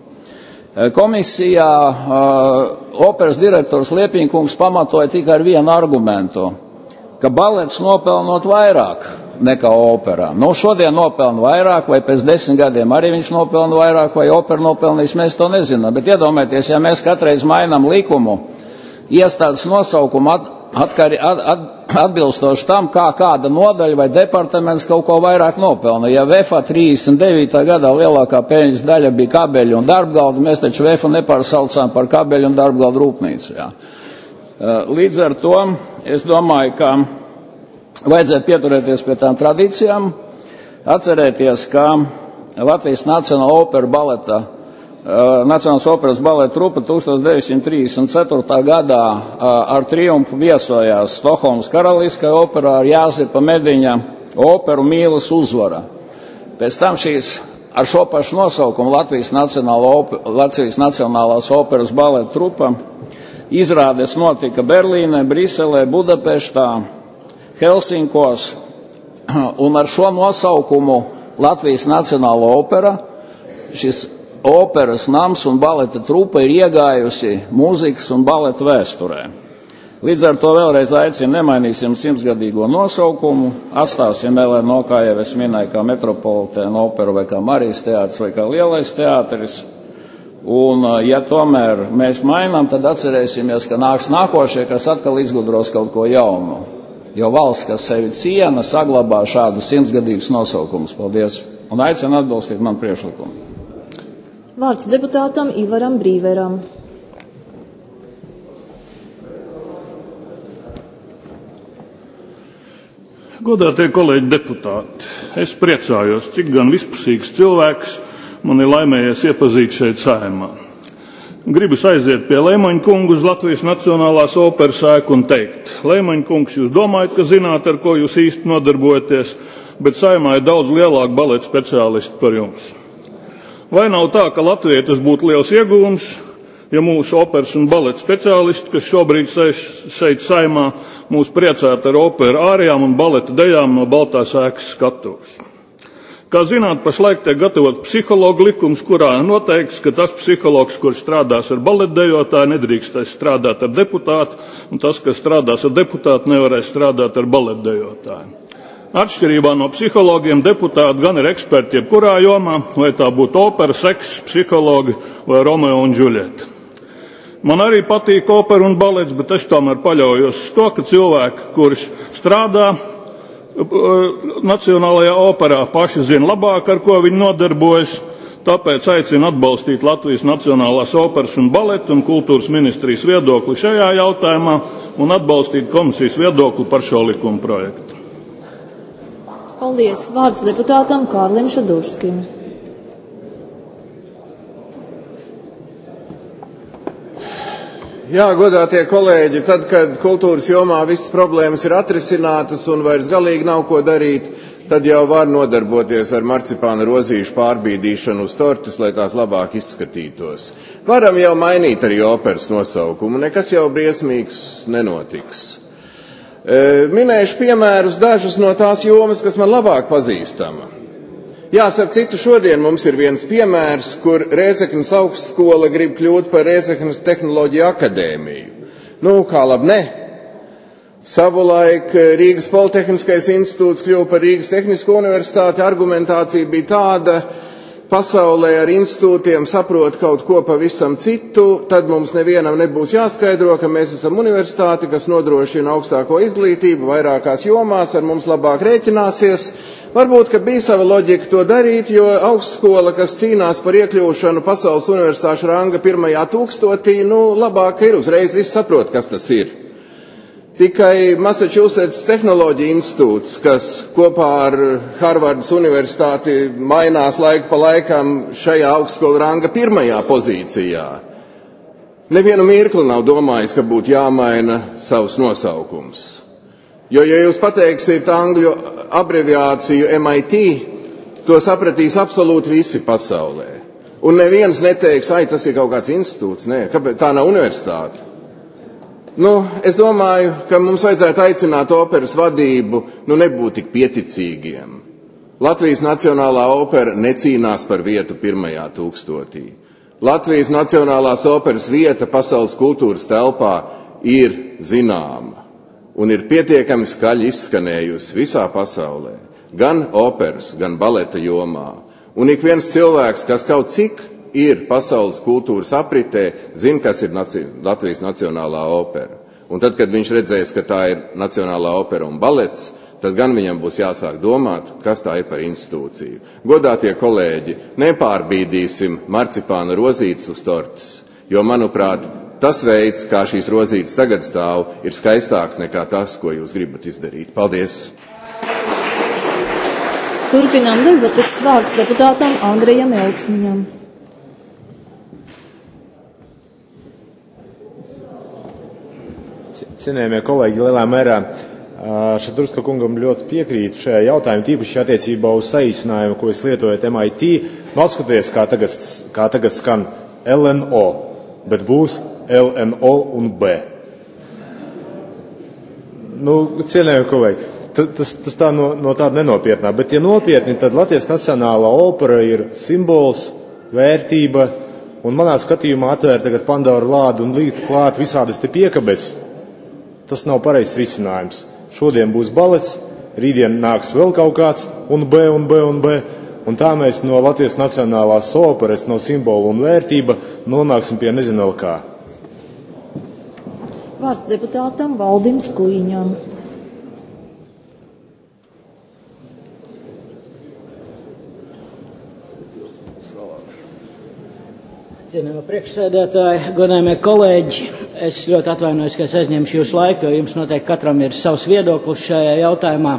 Komisijā uh, operas direktors Liepiņkungs pamatoja tikai ar vienu argumentu, ka balets nopelnot vairāk nekā operā. Nu, šodien nopelna vairāk, vai pēc desmit gadiem arī viņš nopelna vairāk, vai opera nopelnīs, mēs to nezinām. Bet iedomājieties, ja mēs katreiz mainām likumu, iestādes nosaukumu at, atkari, at, at, atbilstoši tam, kā kāda nodaļa vai departaments kaut ko vairāk nopelna. Ja Vefā trīsdesmit devītā gadā lielākā peļņas daļa bija kabeļu un darbgaldi, mēs taču Vefu nepārsaucām par kabeļu un darbgaldu rūpnīcu. Jā. Līdz ar to es domāju, ka vajadzētu pieturēties pie tām tradīcijām, atcerēties, ka Latvijas Nacionālā opera baleta, Nacionālās operas baleta trupa tūkstoš deviņsimt trīsdesmit ceturtā gadā ar triumfu viesojās Stokholmas karaliskajā operā ar Jāzepa Mediņa operu Mīlas uzvara. Pēc tam šīs ar šo pašu nosaukumu Latvijas, Nacionāla, Latvijas Nacionālās operas baleta trupa izrādes notika Berlīnē, Briselē, Budapeštā, Helsinkos, un ar šo nosaukumu Latvijas Nacionāla opera šis operas nams un baleta trupa ir iegājusi mūzikas un baleta vēsturē. Līdz ar to vēlreiz aicinu, nemainīsim simtsgadīgo nosaukumu, atstāsim L N O, kā jau es minēju, kā Metropolitēna opera vai kā Marijas teātris vai kā Lielais teātris. Un, ja tomēr mēs mainām, tad atcerēsimies, ka nāks nākošie, kas atkal izgudros kaut ko jaunu. Jo valsts, kas sevi ciena, saglabā šādu simtsgadīgus nosaukumus. Paldies. Un aicinu atbalstīt man priekšlikumu. Vārds deputātam Ivaram Brīveram. Godātie kolēģi deputāti, es priecājos, cik gan vispusīgs cilvēks man ir laimējies iepazīt šeit Saeimā. Gribas aiziet pie Leimaņa kungu uz Latvijas Nacionālās operas ēku un teikt: Leimaņa kungs, jūs domājat, ka zināt, ar ko jūs īsti nodarbojaties, bet Saeimā ir daudz lielāki baleta speciālisti par jums. Vai nav tā, ka Latvijai tas būtu liels iegūms, ja mūsu operas un baleta speciālisti, kas šobrīd sēž šeit Saeimā, mūs priecētu ar operu ārijām un baleta dejām no Baltās ēkas skatuves? Kā zināt, pašlaik tiek gatavots psihologu likums, kurā noteikts, ka tas psihologs, kurš strādās ar baletdejotāju, nedrīkstēs strādāt ar deputātu, un tas, kas strādās ar deputātu, nevarēs strādāt ar baletdejotāju. Atšķirībā no psihologiem deputāti gan ir eksperti jebkurā jomā, vai tā būtu opera, seks, psihologi vai Romeo un Džuljeta. Man arī patīk opera un balets, bet es tomēr paļaujos uz to, ka cilvēki, kurš strādā Nacionālajā operā, paši zina labāk, ar ko viņi nodarbojas, tāpēc aicinu atbalstīt Latvijas Nacionālās operas un baleta un kultūras ministrijas viedokli šajā jautājumā un atbalstīt komisijas viedokli par šo likuma projektu. Paldies. Vārds deputātam Kārlim Šadurskim. Jā, godātie kolēģi, tad, kad kultūras jomā visas problēmas ir atrisinātas un vairs galīgi nav ko darīt, tad jau var nodarboties ar marcipāna rozīšu pārbīdīšanu uz tortes, lai tās labāk izskatītos. Varam jau mainīt arī operas nosaukumu, nekas jau briesmīgs nenotiks. Minēšu piemērus dažus no tās jomas, kas man labāk pazīstama. Jā, starp citu, šodien mums ir viens piemērs, kur Rēzeknes augstskola grib kļūt par Rēzeknes tehnoloģiju akadēmiju. Nu, kā labi, ne. Savulaik Rīgas Politehniskais institūts kļuva par Rīgas Tehnisko universitāti. Argumentācija bija tāda: pasaulē ar institūtiem saprot kaut ko pavisam citu, tad mums nevienam nebūs jāskaidro, ka mēs esam universitāti, kas nodrošina augstāko izglītību vairākās jomās, ar mums labāk rēķināsies. Varbūt, ka bija sava loģika to darīt, jo augstskola, kas cīnās par iekļūšanu pasaules universitāšu ranga pirmajā tūkstotī, nu, labāk ir uzreiz viss saprot, kas tas ir. Tikai Massachusetts Tehnoloģija institūts, kas kopā ar Harvardas universitāti mainās laiku pa laikam šajā augstskola ranga pirmajā pozīcijā, nevienu mirkli nav domājis, ka būtu jāmaina savs nosaukums. Jo, ja jūs pateiksiet angļu abreviāciju M I T, to sapratīs absolūti visi pasaulē. Un neviens neteiks, ai, tas ir kaut kāds institūts, nē, kāpēc tā nav universitāte. Nu, es domāju, ka mums vajadzētu aicināt operas vadību, nu, nebūt tik pieticīgiem. Latvijas Nacionālā opera necīnās par vietu pirmajā tūkstotī. Latvijas Nacionālās operas vieta pasaules kultūras telpā ir zināma un ir pietiekami skaļi izskanējusi visā pasaulē, gan operas, gan baleta jomā. Un ik viens cilvēks, kas kaut cik ir pasaules kultūras apritē, zina, kas ir Latvijas Nacionālā opera. Un tad, kad viņš redzēs, ka tā ir Nacionālā opera un balets, tad gan viņam būs jāsāk domāt, kas tā ir par institūciju. Godātie kolēģi, nepārbīdīsim marcipāna rozītes uz tortes, jo, manuprāt, tas veids, kā šīs rozītes tagad stāv, ir skaistāks nekā tas, ko jūs gribat izdarīt. Paldies! Turpinām debates. Vārds deputātam Andrejam Elksniņam. Cienējamie kolēģi, lielā mērā Šadurska kungam ļoti piekrītu šajā jautājumā, tīpaši attiecībā uz saīsinājumu, ko jūs lietojat M I T. Nu, atskaties, kā tagad, kā tagad skan L N O, bet būs L N O un B. Nu, cienējamie kolēģi, tas, tas tā no, no tāda nenopietnā, bet ja nopietni, tad Latvijas Nacionālā opera ir simbols vērtība, un manā skatījumā atvērt tagad Pandoru lādu un likt klāt visādas te piekabes, tas nav pareizs risinājums. Šodien būs balets, rītdien nāks vēl kaut kāds, un B, un B, un B, un tā mēs no Latvijas Nacionālās operas, no simbolu un vērtība nonāksim pie nezinu vēl kā. Vārds deputātam Valdim Skuiņam. Cienījamie priekšsēdētāji, godājamie kolēģi, es ļoti atvainojos, ka es aizņemšu jūsu laiku, jo jums noteikti katram ir savs viedoklis šajā jautājumā.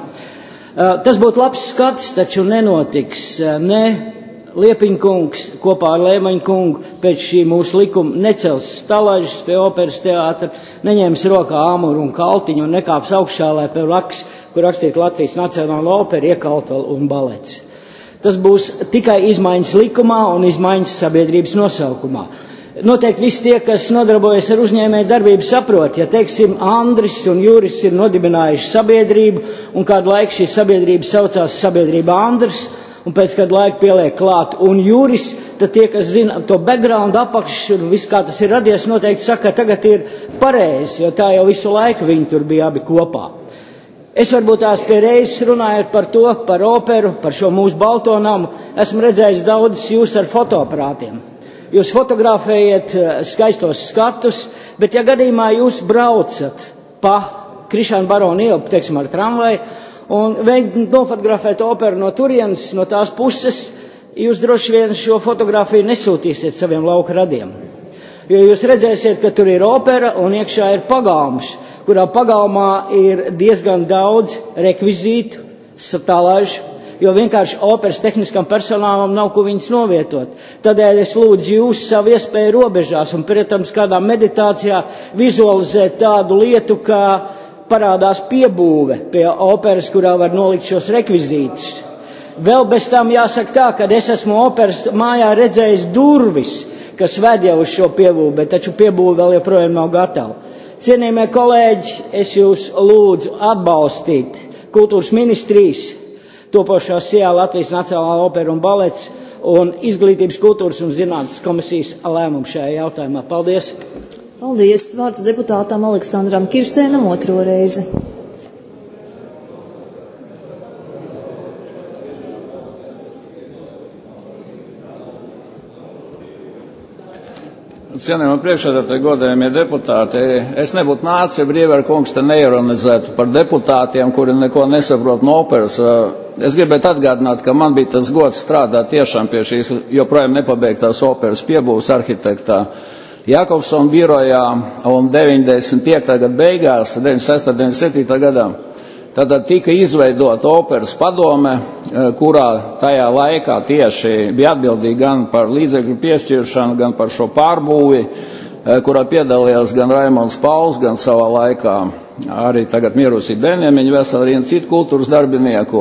Tas būtu labs skats, taču nenotiks ne Liepiņa kungs kopā ar Lēmaņa kungu pēc šī mūsu likuma necels stalažas pie operas teātra, neņems rokā āmuru un kaltiņu un nekāps augšā, lai pie blakus, kur rakstītu Latvijas Nacionāla opera, iekaltala un balets. Tas būs tikai izmaiņas likumā un izmaiņas sabiedrības nosaukumā. Noteikti visi tie, kas nodarbojas ar uzņēmēju darbību, saprot, ja, teiksim, Andris un Juris ir nodibinājuši sabiedrību, un kādu laiku šī sabiedrība saucās sabiedrība Andris, un pēc kādu laiku pieliek klāt un Juris, tad tie, kas zina to background apakšu un viss, kā tas ir radies, noteikti saka, ka tagad ir pareizi, jo tā jau visu laiku viņi tur bija abi kopā. Es varbūt tās pie reizes runājot par to, par operu, par šo mūsu balto namu, esmu redzējis daudz jūs ar fotoaparātiem. Jūs fotografējat skaistos skatus, bet ja gadījumā jūs braucat pa Krišāna Barona ielu, teiksim, ar tramvaju, un nofotografēt operu no turienes, no tās puses, jūs droši vien šo fotografiju nesūtīsiet saviem lauka radiem. Jo jūs redzēsiet, ka tur ir opera un iekšā ir pagalms, kurā pagalmā ir diezgan daudz rekvizītu, stālažu, jo vienkārši operas tehniskam personālam nav ko viņus novietot. Tādēļ es lūdzu jūs savu iespēju robežās un, protams, kādā meditācijā vizualizēt tādu lietu, kā parādās piebūve pie operas, kurā var nolikt šos rekvizītus. Vēl bez tam jāsaka tā, ka es esmu operas mājā redzējis durvis, kas ved jau uz šo piebūvi, bet taču piebūve vēl joprojām nav gatava. Cienījamie kolēģi, es jūs lūdzu atbalstīt kultūras ministrijas topošā sijā Latvijas Nacionālā opera un balets un izglītības, kultūras un zinātnes komisijas lēmumu šajā jautājumā. Paldies! Paldies! Vārds deputātam Aleksandram Kirstēnam otro reizi. Cienījamie priekšsēdētāji, godējamie deputāti, es nebūtu nācis, ja Brīvera kungs te neironizētu par deputātiem, kuri neko nesaprot no operas. Es gribētu atgādināt, ka man bija tas gods strādāt tiešām pie šīs joprojām nepabeigtās operas piebūves arhitektā Jakobsona birojā, un deviņdesmit piektā gada beigās, deviņdesmit sestā un deviņdesmit septītā gadā, tad tika izveidota operas padome, kurā tajā laikā tieši bija atbildīgi gan par līdzekļu piešķiršanu, gan par šo pārbūvi, kurā piedalījās gan Raimonds Pauls, gan savā laikā arī tagad Mirusī Benjamiņa, veseli viena citu kultūras darbinieku,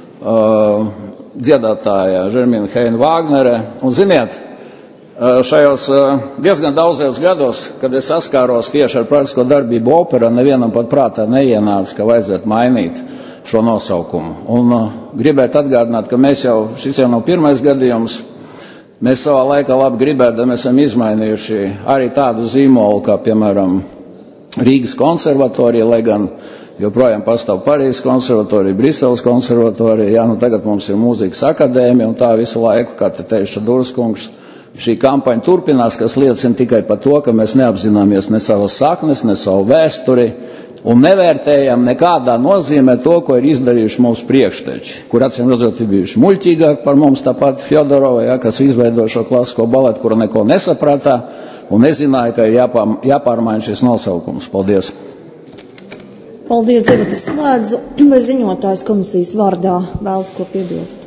dziedātāja Žermina Heina Vāgnere. Un ziniet, šajos diezgan daudzajos gados, kad es saskāros tieši ar praktisko darbību operā, nevienam pat prātā neienāca, ka vajadzētu mainīt šo nosaukumu. Un uh, gribētu atgādināt, ka mēs jau, šis jau nav pirmais gadījums, mēs savā laikā labi gribētu, mēs esam izmainījuši arī tādu zīmolu, kā piemēram Rīgas konservatorija, lai gan joprojām pastāv Parīzes konservatorija, Briseles konservatorija, jā, nu tagad mums ir mūzikas akadēmija, un tā visu laiku, kā te teica Durskungs, šī kampaņa turpinās, kas liecina tikai par to, ka mēs neapzināmies ne savas saknes, ne savu vēsturi, un nevērtējam nekādā nozīmē to, ko ir izdarījuši mūsu priekšteči, kur acīm redzot ir bijuši muļķīgāk par mums, tāpat Fjodorova, ja, kas izveidoja šo klasisko baletu, kura neko nesaprātā un nezināja, ka ir jāpār, jāpārmaina šis nosaukums. Paldies! Paldies, debatas slēdzu. Vai ziņotājs komisijas vārdā vēlas ko piebilst?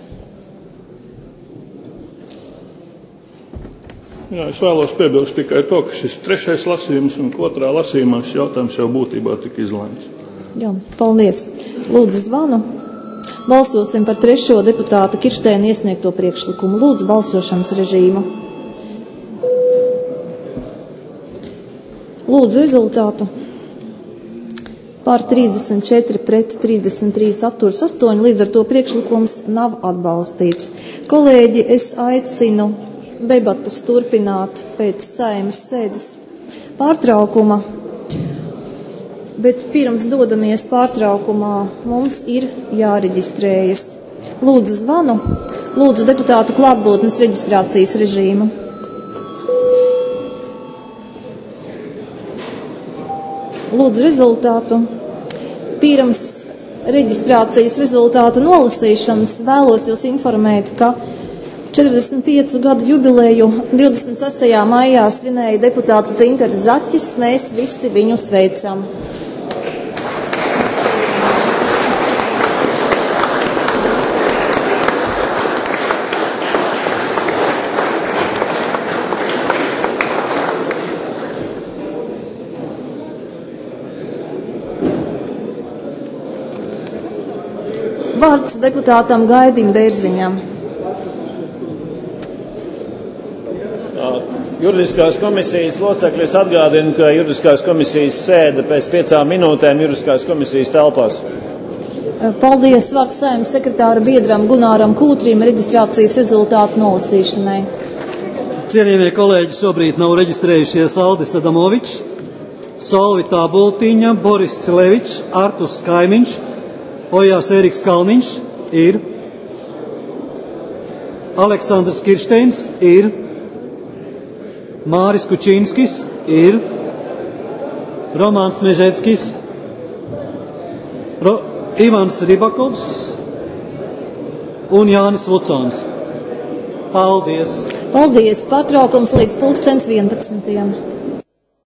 Jā, es vēlos piebilst tikai to, ka šis trešais lasījums un otrā lasījumā šis jautājums jau būtībā tika izlēmts. Jā, paldies. Lūdzu zvanu. Balsosim par trešo deputāta Kirstēna iesniegto priekšlikumu. Lūdzu balsošanas režīmu. Lūdzu rezultātu. Par trīsdesmit četri pret trīsdesmit trīs atturas astoņi, līdz ar to priekšlikums nav atbalstīts. Kolēģi, es aicinu debatas turpināt pēc Saeimas sēdes pārtraukuma, bet pirms dodamies pārtraukumā mums ir jāreģistrējas. Lūdzu zvanu, lūdzu deputātu klātbūtnes reģistrācijas režīmu. Lūdzu rezultātu. Pirms reģistrācijas rezultātu nolasīšanas vēlos jūs informēt, ka četrdesmit piecu gadu jubileju divdesmit sestajā maijā svinēja deputāts Dzinters Zaķis. Mēs visi viņu sveicam. Vārds deputātam Gaidim Bērziņam. Juridiskās komisijas locekļus atgādinu, ka juridiskās komisijas sēde pēc piecām minūtēm juridiskās komisijas telpās. Paldies vārds Saeimas sekretāra biedram Gunāram Kūtrim reģistrācijas rezultātu nolasīšanai. Cienījamie kolēģi, šobrīd nav reģistrējušies Aldis Adamovičs, Solvitā Bultiņa, Boris Cilevičs, Artus Kaimiņš, Ojārs Eriks Kalniņš ir, Aleksandrs Kiršteins ir, Māris Kučinskis ir, Romāns Mežeckis, Ro, Ivans Ribakovs un Jānis Vucons. Paldies! Paldies! Pārtraukums līdz pulkstens vienpadsmitajam.